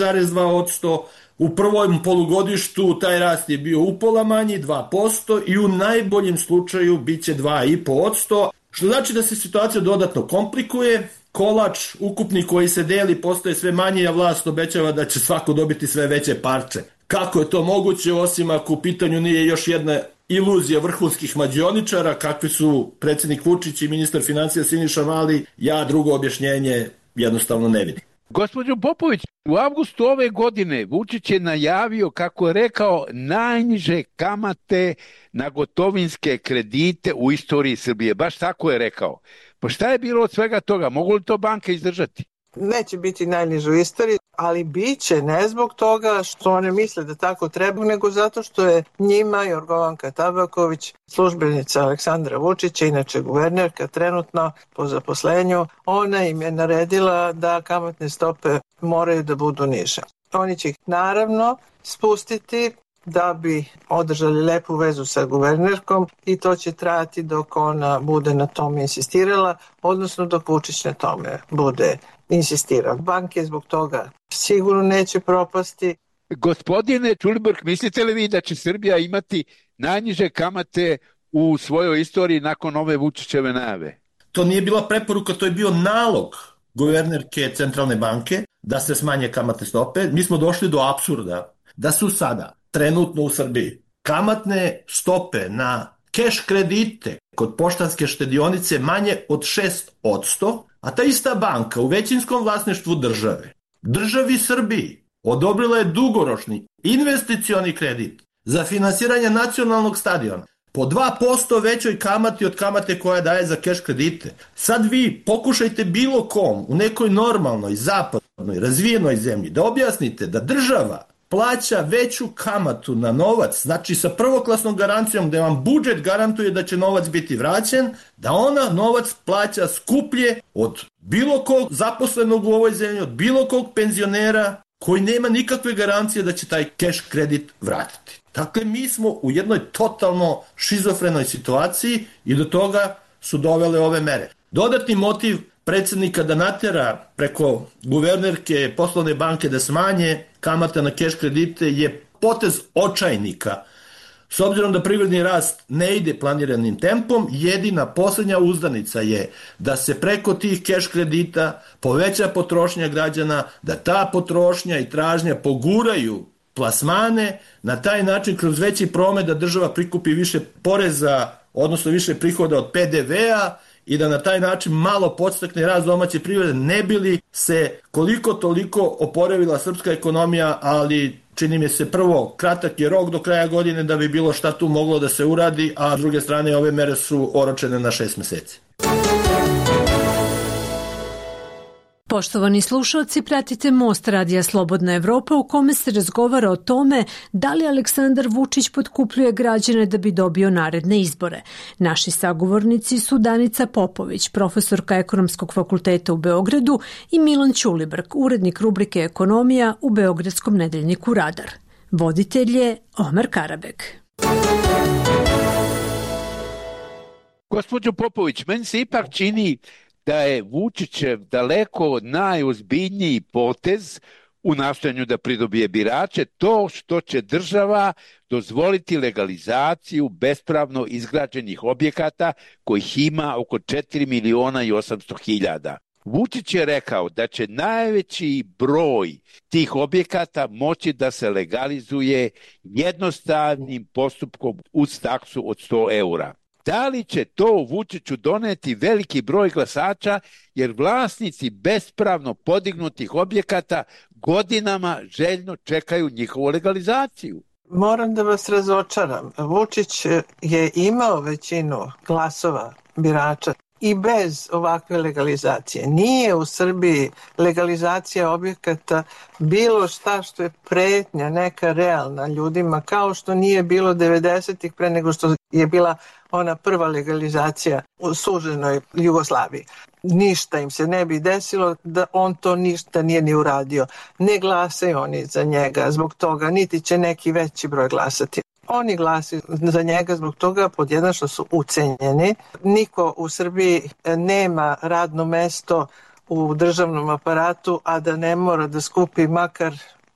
4,2%, u prvom polugodištu taj rast je bio upola manji, 2%, i u najboljem slučaju bit će 2,5%, što znači da se situacija dodatno komplikuje, kolač ukupni koji se deli postaje sve manji, a vlast obećava da će svako dobiti sve veće parče. Kako je to moguće, osim ako u pitanju nije još jedna iluzija vrhunskih mađioničara, kakvi su predsjednik Vučić i ministar financija Siniša Mali, ja drugo objašnjenje jednostavno ne vidim. Gospođo Popović, u avgustu ove godine Vučić je najavio, kako je rekao, najniže kamate na gotovinske kredite u istoriji Srbije. Baš tako je rekao. Pa šta je bilo od svega toga? Mogu li to banke izdržati? Neće biti najniže u istoriji, ali bit će ne zbog toga što one misle da tako treba, nego zato što je njima Jorgovanka Tabaković, službenica Aleksandra Vučića, inače guvernerka trenutno po zaposlenju, ona im je naredila da kamatne stope moraju da budu niže. Oni će ih naravno spustiti da bi održali lepu vezu sa guvernerkom i to će trajati dok ona bude na tome insistirala, odnosno dok Vučić na tome bude insistirao. Banke zbog toga sigurno neće propasti. Gospodine Ćulibrk, mislite li vi da će Srbija imati najniže kamate u svojoj istoriji nakon ove Vučićeve najave? To nije bila preporuka, to je bio nalog guvernerke Centralne banke da se smanje kamatne stope. Mi smo došli do apsurda da su sada trenutno u Srbiji kamatne stope na keš kredite kod poštanske štedionice manje od 6%, a ta ista banka u većinskom vlasništvu državi Srbiji odobrila je dugoročni investicioni kredit za finansiranje nacionalnog stadiona po 2% većoj kamati od kamate koja daje za keš kredite. Sad vi pokušajte bilo kom u nekoj normalnoj, zapadnoj, razvijenoj zemlji da objasnite da država plaća veću kamatu na novac, znači sa prvoklasnom garancijom gde vam budžet garantuje da će novac biti vraćen, da ona novac plaća skuplje od bilo kog zaposlenog u ovoj zemlji, od bilo kog penzionera koji nema nikakve garancije da će taj cash kredit vratiti. Dakle, mi smo u jednoj totalno šizofrenoj situaciji i do toga su dovele ove mere. Dodatni motiv predsjednika da natera preko guvernerke poslovne banke da smanje kamata na keš kredite je potez očajnika. S obzirom da privredni rast ne ide planiranim tempom, jedina posljednja uzdanica je da se preko tih keš kredita poveća potrošnja građana, da ta potrošnja i tražnja poguraju plasmane, na taj način kroz veći promet da država prikupi više poreza, odnosno više prihoda od PDV-a i da na taj način malo podstakne rast domaće privrede, ne bi li se koliko toliko oporavila srpska ekonomija, ali čini mi se prvo kratak je rok do kraja godine da bi bilo šta tu moglo da se uradi, a s druge strane ove mere su oročene na 6 meseci. Poštovani slušalci, pratite Most Radija Slobodna Evropa u kome se razgovara o tome da li Aleksandar Vučić potkupljuje građane da bi dobio naredne izbore. Naši sagovornici su Danica Popović, profesorka Ekonomskog fakulteta u Beogradu, i Milan Ćulibrk, urednik rubrike Ekonomija u beogradskom nedeljniku Radar. Voditelj je Omer Karabek. Gospođo Popović, meni se ipak čini da je Vučićev daleko najozbiljniji potez u nastojanju da pridobije birače to što će država dozvoliti legalizaciju bespravno izgrađenih objekata kojih ima oko 4.800.000. Vučić je rekao da će najveći broj tih objekata moći da se legalizuje jednostavnim postupkom uz taksu od 100 eura. Da li će to Vučiću doneti veliki broj glasača, jer vlasnici bespravno podignutih objekata godinama željno čekaju njihovu legalizaciju? Moram da vas razočaram. Vučić je imao većinu glasova birača i bez ovakve legalizacije. Nije u Srbiji legalizacija objekata bilo šta što je pretnja neka realna ljudima, kao što nije bilo 90-ih pre nego što je bila ona prva legalizacija u suženoj Jugoslaviji. Ništa im se ne bi desilo da on to ništa nije ni uradio. Ne glasaju oni za njega zbog toga, niti će neki veći broj glasati. Oni glasaju za njega zbog toga, pod jedan, što su ucenjeni. Niko u Srbiji nema radno mesto u državnom aparatu, a da ne mora da skupi makar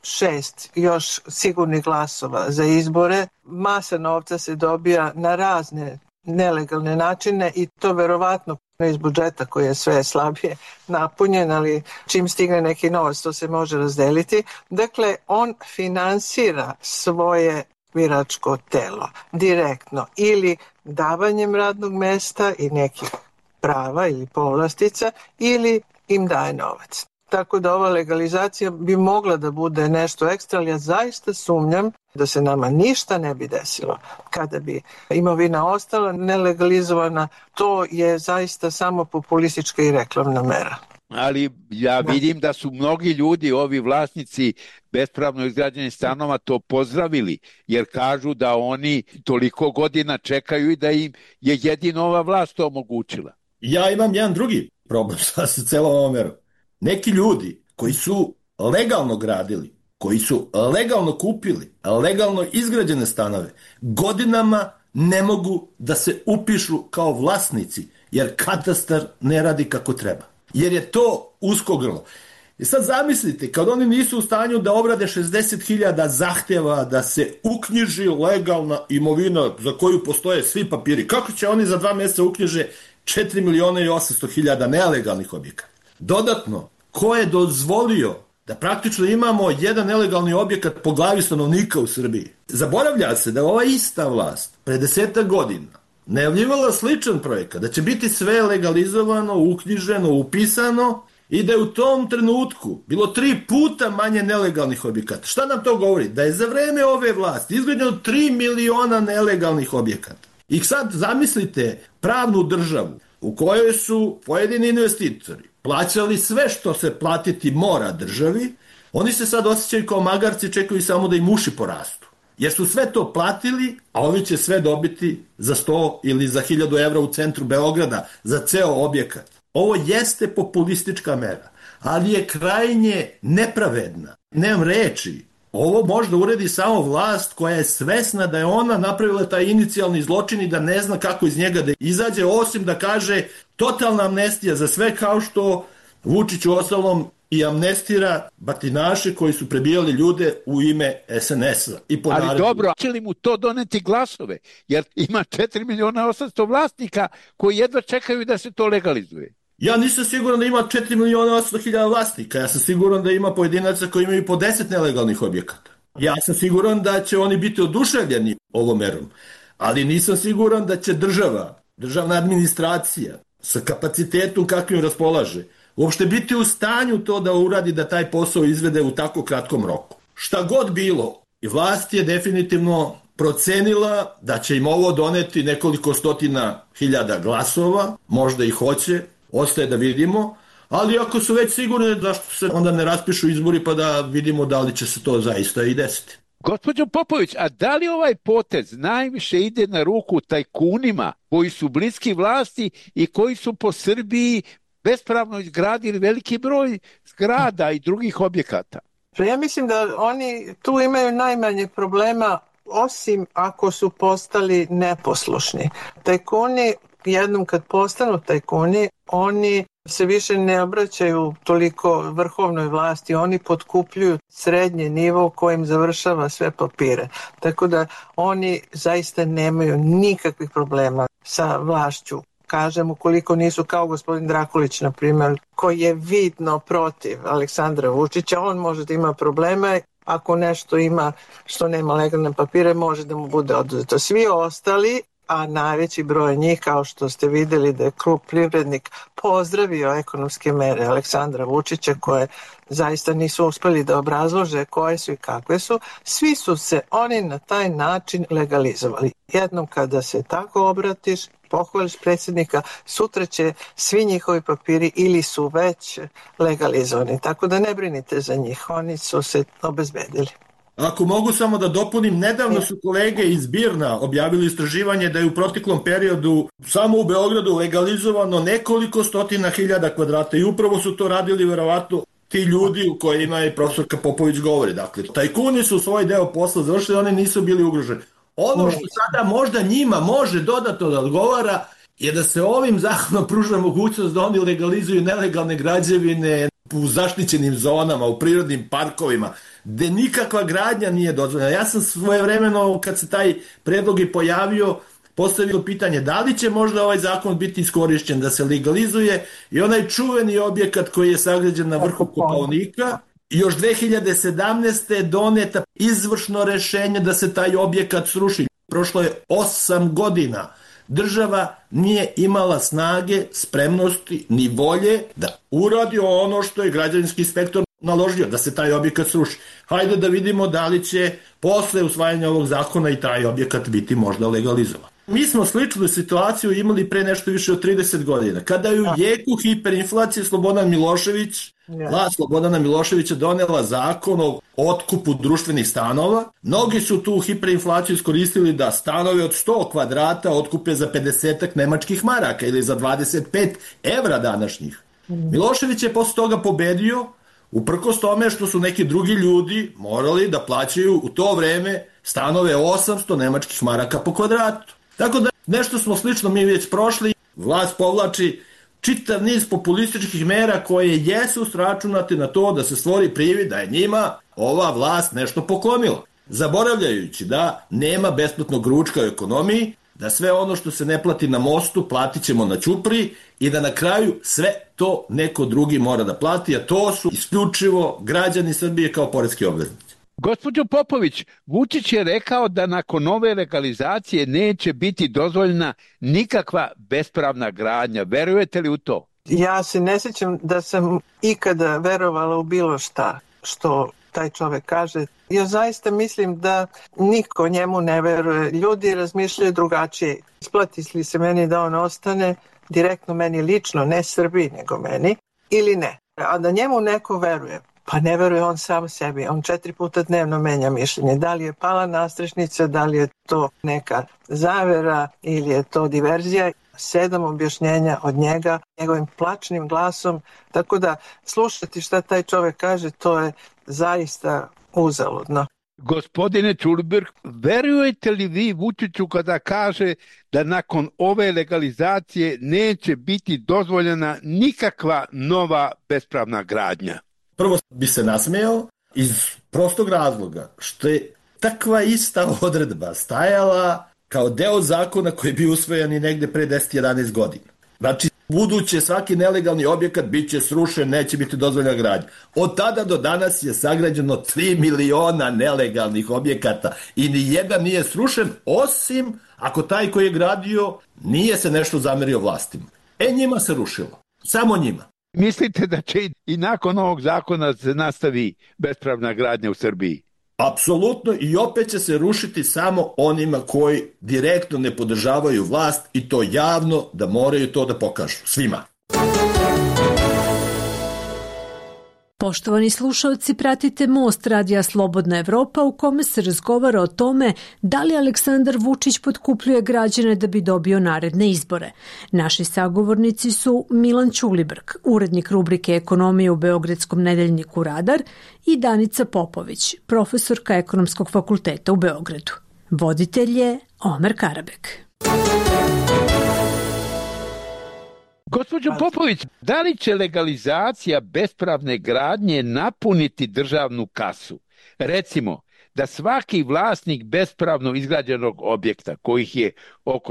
6 još sigurnih glasova za izbore. Masa novca se dobija na razne nelegalne načine i to verovatno iz budžeta koji je sve slabije napunjen, ali čim stigne neki novac to se može razdeliti. Dakle, on finansira svoje biračko telo direktno ili davanjem radnog mesta i nekih prava ili povlastica ili im daje novac. Tako da ova legalizacija bi mogla da bude nešto ekstra, ali ja zaista sumnjam da se nama ništa ne bi desilo kada bi imovina ostala nelegalizovana. To je zaista samo populistička i reklamna mera. Ali ja vidim da su mnogi ljudi, ovi vlasnici bespravno izgrađenih stanova, to pozdravili, jer kažu da oni toliko godina čekaju i da im je jedino ova vlast to omogućila. Ja imam jedan drugi problem sa celom ovom merom. Neki ljudi koji su legalno gradili, koji su legalno kupili, legalno izgrađene stanove, godinama ne mogu da se upišu kao vlasnici, jer katastar ne radi kako treba. Jer je to usko grlo. I sad zamislite, kad oni nisu u stanju da obrade 60.000 zahtjeva da se uknjiži legalna imovina za koju postoje svi papiri, kako će oni za 2 mjeseca uknjiže 4.800.000 nelegalnih objekata? Dodatno, ko je dozvolio da praktično imamo jedan nelegalni objekat po glavi stanovnika u Srbiji? Zaboravlja se da ova ista vlast pre 10 godina najavljivala sličan projekat, da će biti sve legalizovano, uknjiženo, upisano i da je u tom trenutku bilo 3 puta manje nelegalnih objekata. Šta nam to govori? Da je za vreme ove vlasti izgrađeno 3 miliona nelegalnih objekata. I sad zamislite pravnu državu u kojoj su pojedini investitori plaćali sve što se platiti mora državi, Oni se sad osjećaju kao magarci, čekaju samo da im uši porastu. Jer su sve to platili, a ovi će sve dobiti za 100 ili za 1000 evra u centru Beograda, za ceo objekat. Ovo jeste populistička mera, ali je krajnje nepravedna. Nemam reči. Ovo možda uredi samo vlast koja je svesna da je ona napravila taj inicijalni zločin i da ne zna kako iz njega da izađe, osim da kaže totalna amnestija za sve, kao što Vučić uostalom i amnestira batinaše koji su prebijali ljude u ime SNS-a. Ali dobro, će li mu to doneti glasove? Jer ima 4.800.000 vlasnika koji jedva čekaju da se to legalizuje. Ja nisam siguran da ima 4.800.000 vlasnika. Ja sam siguran da ima pojedinaca koji imaju po 10 nelegalnih objekata. Ja sam siguran da će oni biti oduševljeni ovom merom. Ali nisam siguran da će državna administracija sa kapacitetom kakvim raspolaže uopšte biti u stanju to da uradi, da taj posao izvede u tako kratkom roku. Šta god bilo, i vlast je definitivno procenila da će im ovo doneti nekoliko stotina hiljada glasova, možda i hoće, ostaje da vidimo, ali ako su već sigurni, zašto se onda ne raspišu izbori pa da vidimo da li će se to zaista i desiti. Gospođo Popović, a da li ovaj potez najviše ide na ruku tajkunima koji su bliski vlasti i koji su po Srbiji bespravno izgradili veliki broj zgrada i drugih objekata? Ja mislim da oni tu imaju najmanje problema, osim ako su postali neposlušni. Tajkuni, jednom kad postanu tajkuni, oni se više ne obraćaju toliko vrhovnoj vlasti, oni potkupljuju srednji nivo kojim završava sve papire. Tako da oni zaista nemaju nikakvih problema sa vlašću. Kažem, ukoliko nisu kao gospodin Drakulić, na primjer, koji je vidno protiv Aleksandra Vučića, on može da ima probleme. Ako nešto ima što nema legalne papire, može da mu bude oduzeto. Svi ostali, a najveći broj njih, kao što ste vidjeli da je Klub Privrednik pozdravio ekonomske mere Aleksandra Vučića, koje zaista nisu uspeli da obrazlože koje su i kakve su, svi su se oni na taj način legalizovali. Jednom kada se tako obratiš, pohvališ predsjednika, sutra će svi njihovi papiri ili su već legalizovani. Tako da ne brinite za njih, oni su se obezbedili. Ako mogu samo da dopunim, nedavno su kolege iz BIRN-a objavili istraživanje da je u proteklom periodu samo u Beogradu legalizovano nekoliko stotina hiljada kvadrata i upravo su to radili verovatno ti ljudi u kojima je profesorka Popović govori. Dakle, tajkuni su svoj deo posla završili, oni nisu bili ugroženi. Ono što sada možda njima može dodatno da odgovara je da se ovim zakonom pruža mogućnost da oni legalizuju nelegalne građevine u zaštićenim zonama, u prirodnim parkovima, gde nikakva gradnja nije dozvoljena. Ja sam svojevremeno, kad se taj predlog i pojavio, postavio pitanje da li će možda ovaj zakon biti iskorišćen da se legalizuje i onaj čuveni objekat koji je sagrađen na vrhu Kopaonika. Još 2017. je doneta izvršno rešenje da se taj objekat sruši. Prošlo je 8 godina. Država nije imala snage, spremnosti ni volje da uradi ono što je građevinski inspektor naložio, da se taj objekat sruši. Hajde da vidimo da li će posle usvajanja ovog zakona i taj objekat biti možda legalizovan. Mi smo sličnu situaciju imali pre nešto više od 30 godina. Kada je u jeku hiperinflacije Slobodan Milošević, vlast Slobodana Miloševića donela zakon o otkupu društvenih stanova. Mnogi su tu hiperinflaciju iskoristili da stanove od 100 kvadrata otkupe za 50 nemačkih maraka ili za 25 evra današnjih. Milošević je posle toga pobedio, uprkos tome što su neki drugi ljudi morali da plaćaju u to vreme stanove 800 nemačkih maraka po kvadratu. Tako da nešto smo slično mi već prošli. Vlast povlači čitav niz populističkih mera koje jesu sračunate na to da se stvori privid da je njima ova vlast nešto poklonila. Zaboravljajući da nema besplatnog ručka u ekonomiji, da sve ono što se ne plati na mostu platit ćemo na ćupriji i da na kraju sve to neko drugi mora da plati, a to su isključivo građani Srbije kao poreski obveznici. Gospođo Popović, Vučić je rekao da nakon ove legalizacije neće biti dozvoljena nikakva bespravna gradnja. Verujete li u to? Ja se ne sjećam da sam ikada verovala u bilo šta što taj čovek kaže. Ja zaista mislim da niko njemu ne veruje. Ljudi razmišljaju drugačije. Isplati li se meni da on ostane, direktno meni lično, ne Srbiji nego meni, ili ne. A da njemu neko veruje, Pa ne veruje on sam sebi. On 4 puta dnevno menja mišljenje. Da li je pala nastrešnica, da li je to neka zavera ili je to diverzija. 7 objašnjenja od njega, njegovim plačnim glasom. Tako da slušati šta taj čovjek kaže, to je zaista uzaludno. Gospodine Ćulibrk, verujete li vi Vučiću kada kaže da nakon ove legalizacije neće biti dozvoljena nikakva nova bespravna gradnja? Prvo bi se nasmejao iz prostog razloga što je takva ista odredba stajala kao deo zakona koji bi usvojen i negde pre 10-11 godina. Znači, buduće svaki nelegalni objekat bit će srušen, neće biti dozvoljena gradnja. Od tada do danas je sagrađeno 3 miliona nelegalnih objekata i ni jedan nije srušen, osim ako taj koji je gradio nije se nešto zamerio vlastima. Njima se rušilo. Samo njima. Mislite da će i nakon ovog zakona se nastavi bespravna gradnja u Srbiji? Apsolutno, i opet će se rušiti samo onima koji direktno ne podržavaju vlast i to javno, da moraju to da pokažu svima. Poštovani slušalci, pratite Most radija Slobodna Evropa u kome se razgovara o tome da li Aleksandar Vučić potkupljuje građane da bi dobio naredne izbore. Naši sagovornici su Milan Ćulibrk, urednik rubrike Ekonomije u Beogradskom nedeljniku Radar, i Danica Popović, profesorka Ekonomskog fakulteta u Beogradu. Voditelj je Omer Karabek. Gospođo Popović, da li će legalizacija bespravne gradnje napuniti državnu kasu? Recimo, da svaki vlasnik bespravno izgrađenog objekta, kojih je oko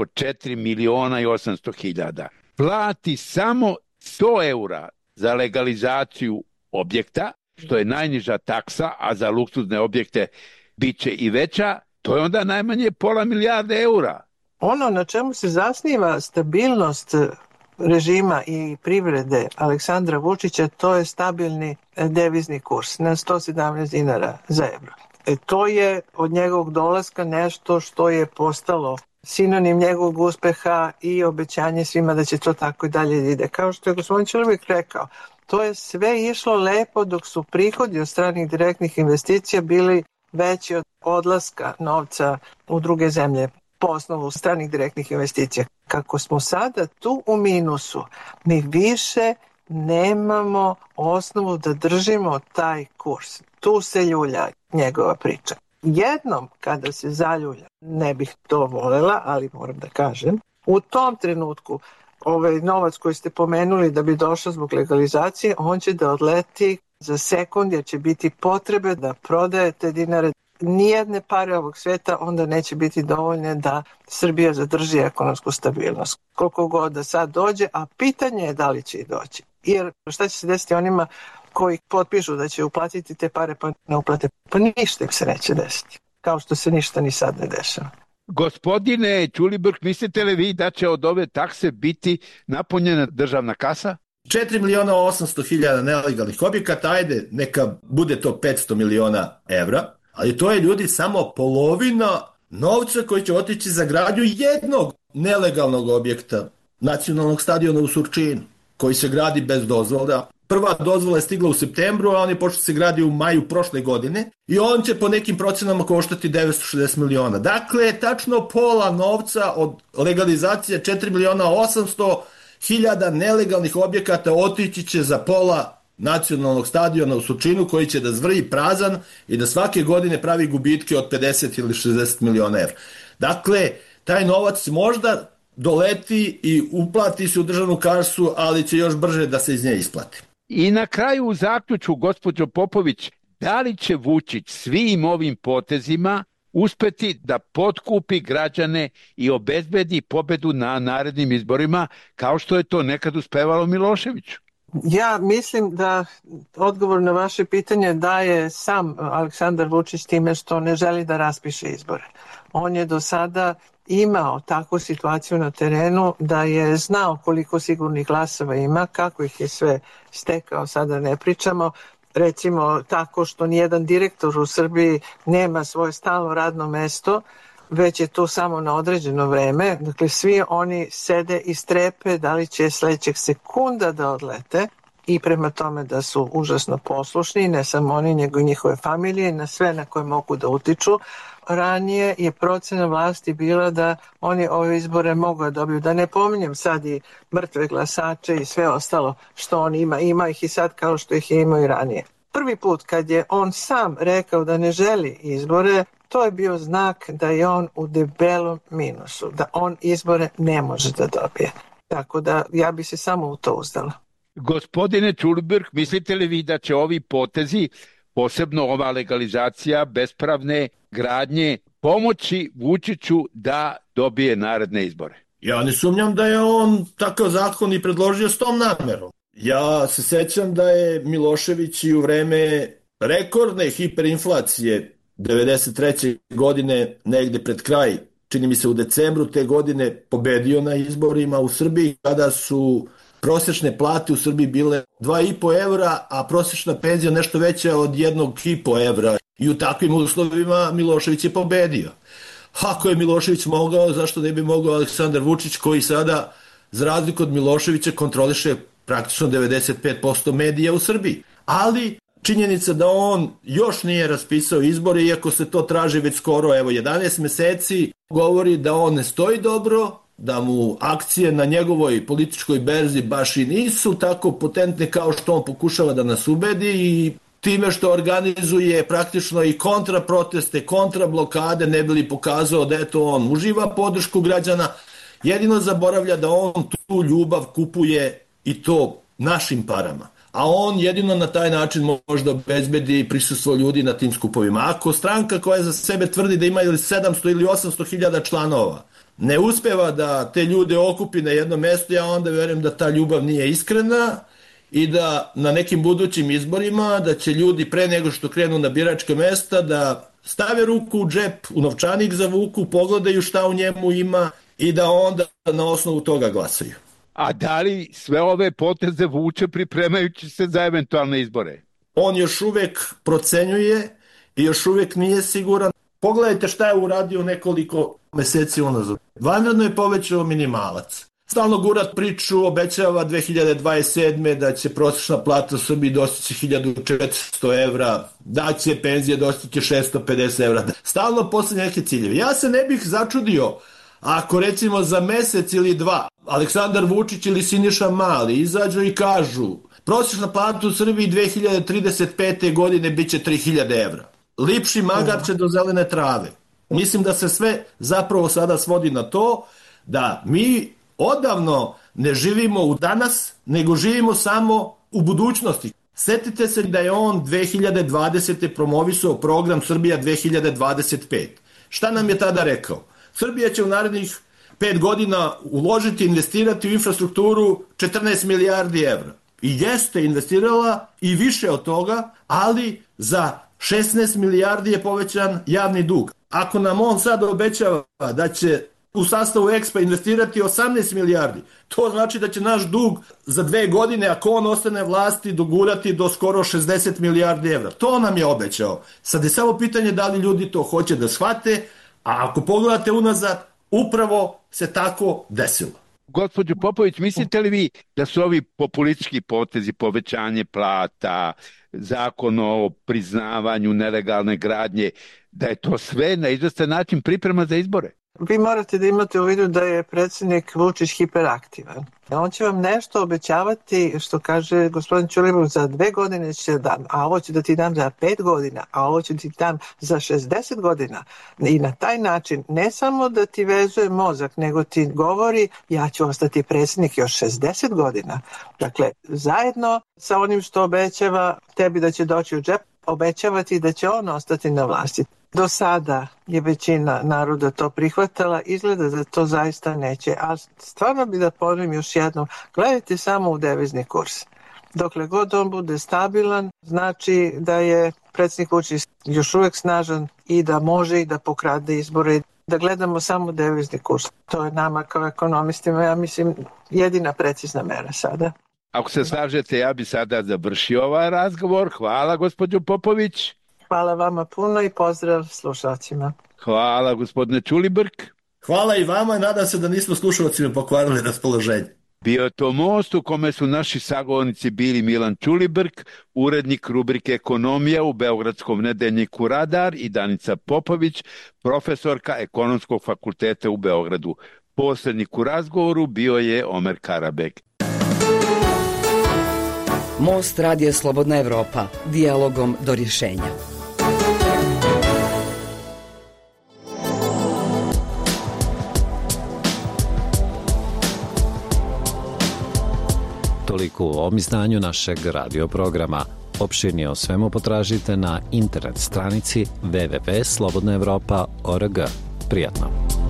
4.800.000, plati samo 100 eura za legalizaciju objekta, što je najniža taksa, a za luksuzne objekte bit će i veća, to je onda najmanje pola milijarde eura. Ono na čemu se zasniva stabilnost režima i privrede Aleksandra Vučića, to je stabilni devizni kurs na 117 dinara za evro. To je od njegovog dolaska nešto što je postalo sinonim njegovog uspeha i obećanje svima da će to tako i dalje ide. Kao što je gospodin Ćulibrk rekao, to je sve išlo lepo dok su prihodi od stranih direktnih investicija bili veći od odlaska novca u druge zemlje po osnovu stranih direktnih investicija. Kako smo sada tu u minusu, mi više nemamo osnovu da držimo taj kurs. Tu se ljulja njegova priča. Jednom kada se zaljulja, ne bih to volela, ali moram da kažem, u tom trenutku ovaj novac koji ste pomenuli da bi došao zbog legalizacije, on će da odleti za sekund jer će biti potrebe da prodajete dinare. Nijedne pare ovog sveta onda neće biti dovoljne da Srbija zadrži ekonomsku stabilnost. Koliko god da sad dođe, a pitanje je da li će i doći. Jer šta će se desiti onima koji potpišu da će uplatiti te pare pa ne uplate? Pa ništa im se neće desiti. Kao što se ništa ni sad ne dešava. Gospodine Ćulibrk, mislite li vi da će od ove takse biti napunjena državna kasa? 4.800.000 nelegalnih objekata, ajde, neka bude to 500 miliona evra. Ali to je, ljudi, samo polovina novca koji će otići za gradnju jednog nelegalnog objekta, nacionalnog stadiona u Surčinu, koji se gradi bez dozvola. Prva dozvola je stigla u septembru, a on je počeo se gradi u maju prošle godine i on će po nekim procenama koštati 960 miliona. Dakle, tačno pola novca od legalizacije 4.800.000 nelegalnih objekata otići će za pola nacionalnog stadiona u Surčinu, koji će da zvrji prazan i da svake godine pravi gubitke od 50 ili 60 miliona evra. Dakle, taj novac možda doleti i uplati se u državnu kasu, ali će još brže da se iz nje isplati. I na kraju u zaključku, gospođo Popović, da li će Vučić svim ovim potezima uspeti da potkupi građane i obezbedi pobedu na narednim izborima, kao što je to nekad uspevalo Miloševiću? Ja mislim da odgovor na vaše pitanje daje sam Aleksandar Vučić time što ne želi da raspiše izbore. On je do sada imao takvu situaciju na terenu da je znao koliko sigurnih glasova ima, kako ih je sve stekao, sada ne pričamo. Recimo tako što nijedan direktor u Srbiji nema svoje stalno radno mesto, već je to samo na određeno vreme. Dakle, svi oni sede i strepe da li će sledećeg sekunda da odlete. i prema tome da su užasno poslušni, ne samo oni, nego i njihove familije, na sve na koje mogu da utiču. Ranije je procena vlasti bila da oni ove izbore mogu da dobiju. Da ne pominjem sad i mrtve glasače i sve ostalo što on ima ih i sad kao što ih je imao i ranije. Prvi put kad je on sam rekao da ne želi izbore, to je bio znak da je on u debelom minusu, da on izbore ne može da dobije. Tako da ja bi se samo u to uzdala. Gospodine Čulibrk, mislite li vi da će ovi potezi, posebno ova legalizacija bespravne gradnje, pomoći Vučiću da dobije naredne izbore? Ja ne sumnjam da je on takav zakon i predložio s tom namerom. Ja se sećam da je Milošević i u vreme rekordne hiperinflacije 93. godine, negde pred kraj, čini mi se u decembru te godine, pobedio na izborima u Srbiji, kada su prosječne plate u Srbiji bile 2,5 evra, a prosječna penzija nešto veća od 1,5 evra. I u takvim uslovima Milošević je pobedio. Ako je Milošević mogao, zašto ne bi mogao Aleksandar Vučić, koji sada, za razliku od Miloševića, kontroliše praktično 95% medija u Srbiji. Ali činjenica da on još nije raspisao izbore, iako se to traži već skoro 11 meseci, govori da on ne stoji dobro, da mu akcije na njegovoj političkoj berzi baš i nisu tako potentne kao što on pokušava da nas ubedi, i time što organizuje praktično i kontraproteste, kontrablokade, ne bi li pokazao da eto on uživa podršku građana, jedino zaboravlja da on tu ljubav kupuje i to našim parama. A on jedino na taj način može da obezbedi prisustvo ljudi na tim skupovima. Ako stranka koja za sebe tvrdi da ima ili 700 ili 800 hiljada članova ne uspeva da te ljude okupi na jedno mesto, ja onda verujem da ta ljubav nije iskrena i da na nekim budućim izborima da će ljudi pre nego što krenu na biračka mesta da stave ruku u džep, u novčanik zavuku, pogledaju šta u njemu ima i da onda na osnovu toga glasaju. A da li sve ove poteze vuče pripremajući se za eventualne izbore? On još uvek procenjuje i još uvek nije siguran. Pogledajte šta je uradio nekoliko meseci unazad. Vanredno je povećao minimalac. Stalno gurat priču, obećava 2027. da će prosječna plata u Srbiji dostići 1400 evra, da će penzije dostići 650 evra. Stalno postavlja neke ciljeve. Ja se ne bih začudio ako recimo za mesec ili dva Aleksandar Vučić ili Siniša Mali izađu i kažu prosječna plata u Srbiji 2035. godine bit će 3000 evra. Lipši magarče do zelene trave. Mislim da se sve zapravo sada svodi na to da mi odavno ne živimo u danas, nego živimo samo u budućnosti. Setite se da je on 2020. promovisao program Srbija 2025. Šta nam je tada rekao? Srbija će u narednih 5 godina uložiti, investirati u infrastrukturu 14 milijardi evra. I jeste investirala i više od toga, ali za 16 milijardi je povećan javni dug. Ako nam on sad obećava da će u sastavu EXPA investirati 18 milijardi, to znači da će naš dug za 2 godine, ako on ostane vlasti, dogurati do skoro 60 milijardi evra. To nam je obećao. Sad je samo pitanje da li ljudi to hoće da shvate, a ako pogledate unazad, upravo se tako desilo. Gospođo Popović, mislite li vi da su ovi populistički potezi, povećanje plata, zakon o priznavanju nelegalne gradnje, da je to sve na izvestan način priprema za izbore? Vi morate da imate u vidu da je predsjednik Vučić hiperaktivan. On će vam nešto obećavati, što kaže gospodin Ćulibrk, za 2 godine će dam, a ovo ću da ti dam za 5 godina, a ovo ću ti dam za 60 godina. I na taj način ne samo da ti vezuje mozak, nego ti govori ja ću ostati predsjednik još 60 godina. Dakle, zajedno sa onim što obećava tebi da će doći u džep, obećavati da će on ostati na vlasti. Do sada je većina naroda to prihvatala, izgleda da to zaista neće, ali stvarno bi da ponovim još jednom, gledajte samo u devizni kurs. Dokle god on bude stabilan, znači da je predsjednik Vučić još uvek snažan i da može i da pokrade izbore, da gledamo samo devizni kurs. To je nama kao ekonomistima, ja mislim, jedina precizna mera sada. Ako se slažete, ja bi sada završio ovaj razgovor. Hvala, gospođo Popović. Hvala vama puno i pozdrav slušalcima. Hvala, gospodine Ćulibrk. Hvala i vama i nadam se da nismo slušalcima pokvarili raspoloženje. Bio je to most u kome su naši sagovornici bili Milan Ćulibrk, urednik rubrike Ekonomija u Beogradskom nedeljniku Radar, i Danica Popović, profesorka Ekonomskog fakulteta u Beogradu. Posrednik u razgovoru bio je Omer Karabek. Most Radija Slobodna Evropa. Dijalogom do rješenja. Toliko u ovom izdanju našeg radio programa. Opširnije o svemu potražite na internet stranici www.slobodnaevropa.org. Prijatno.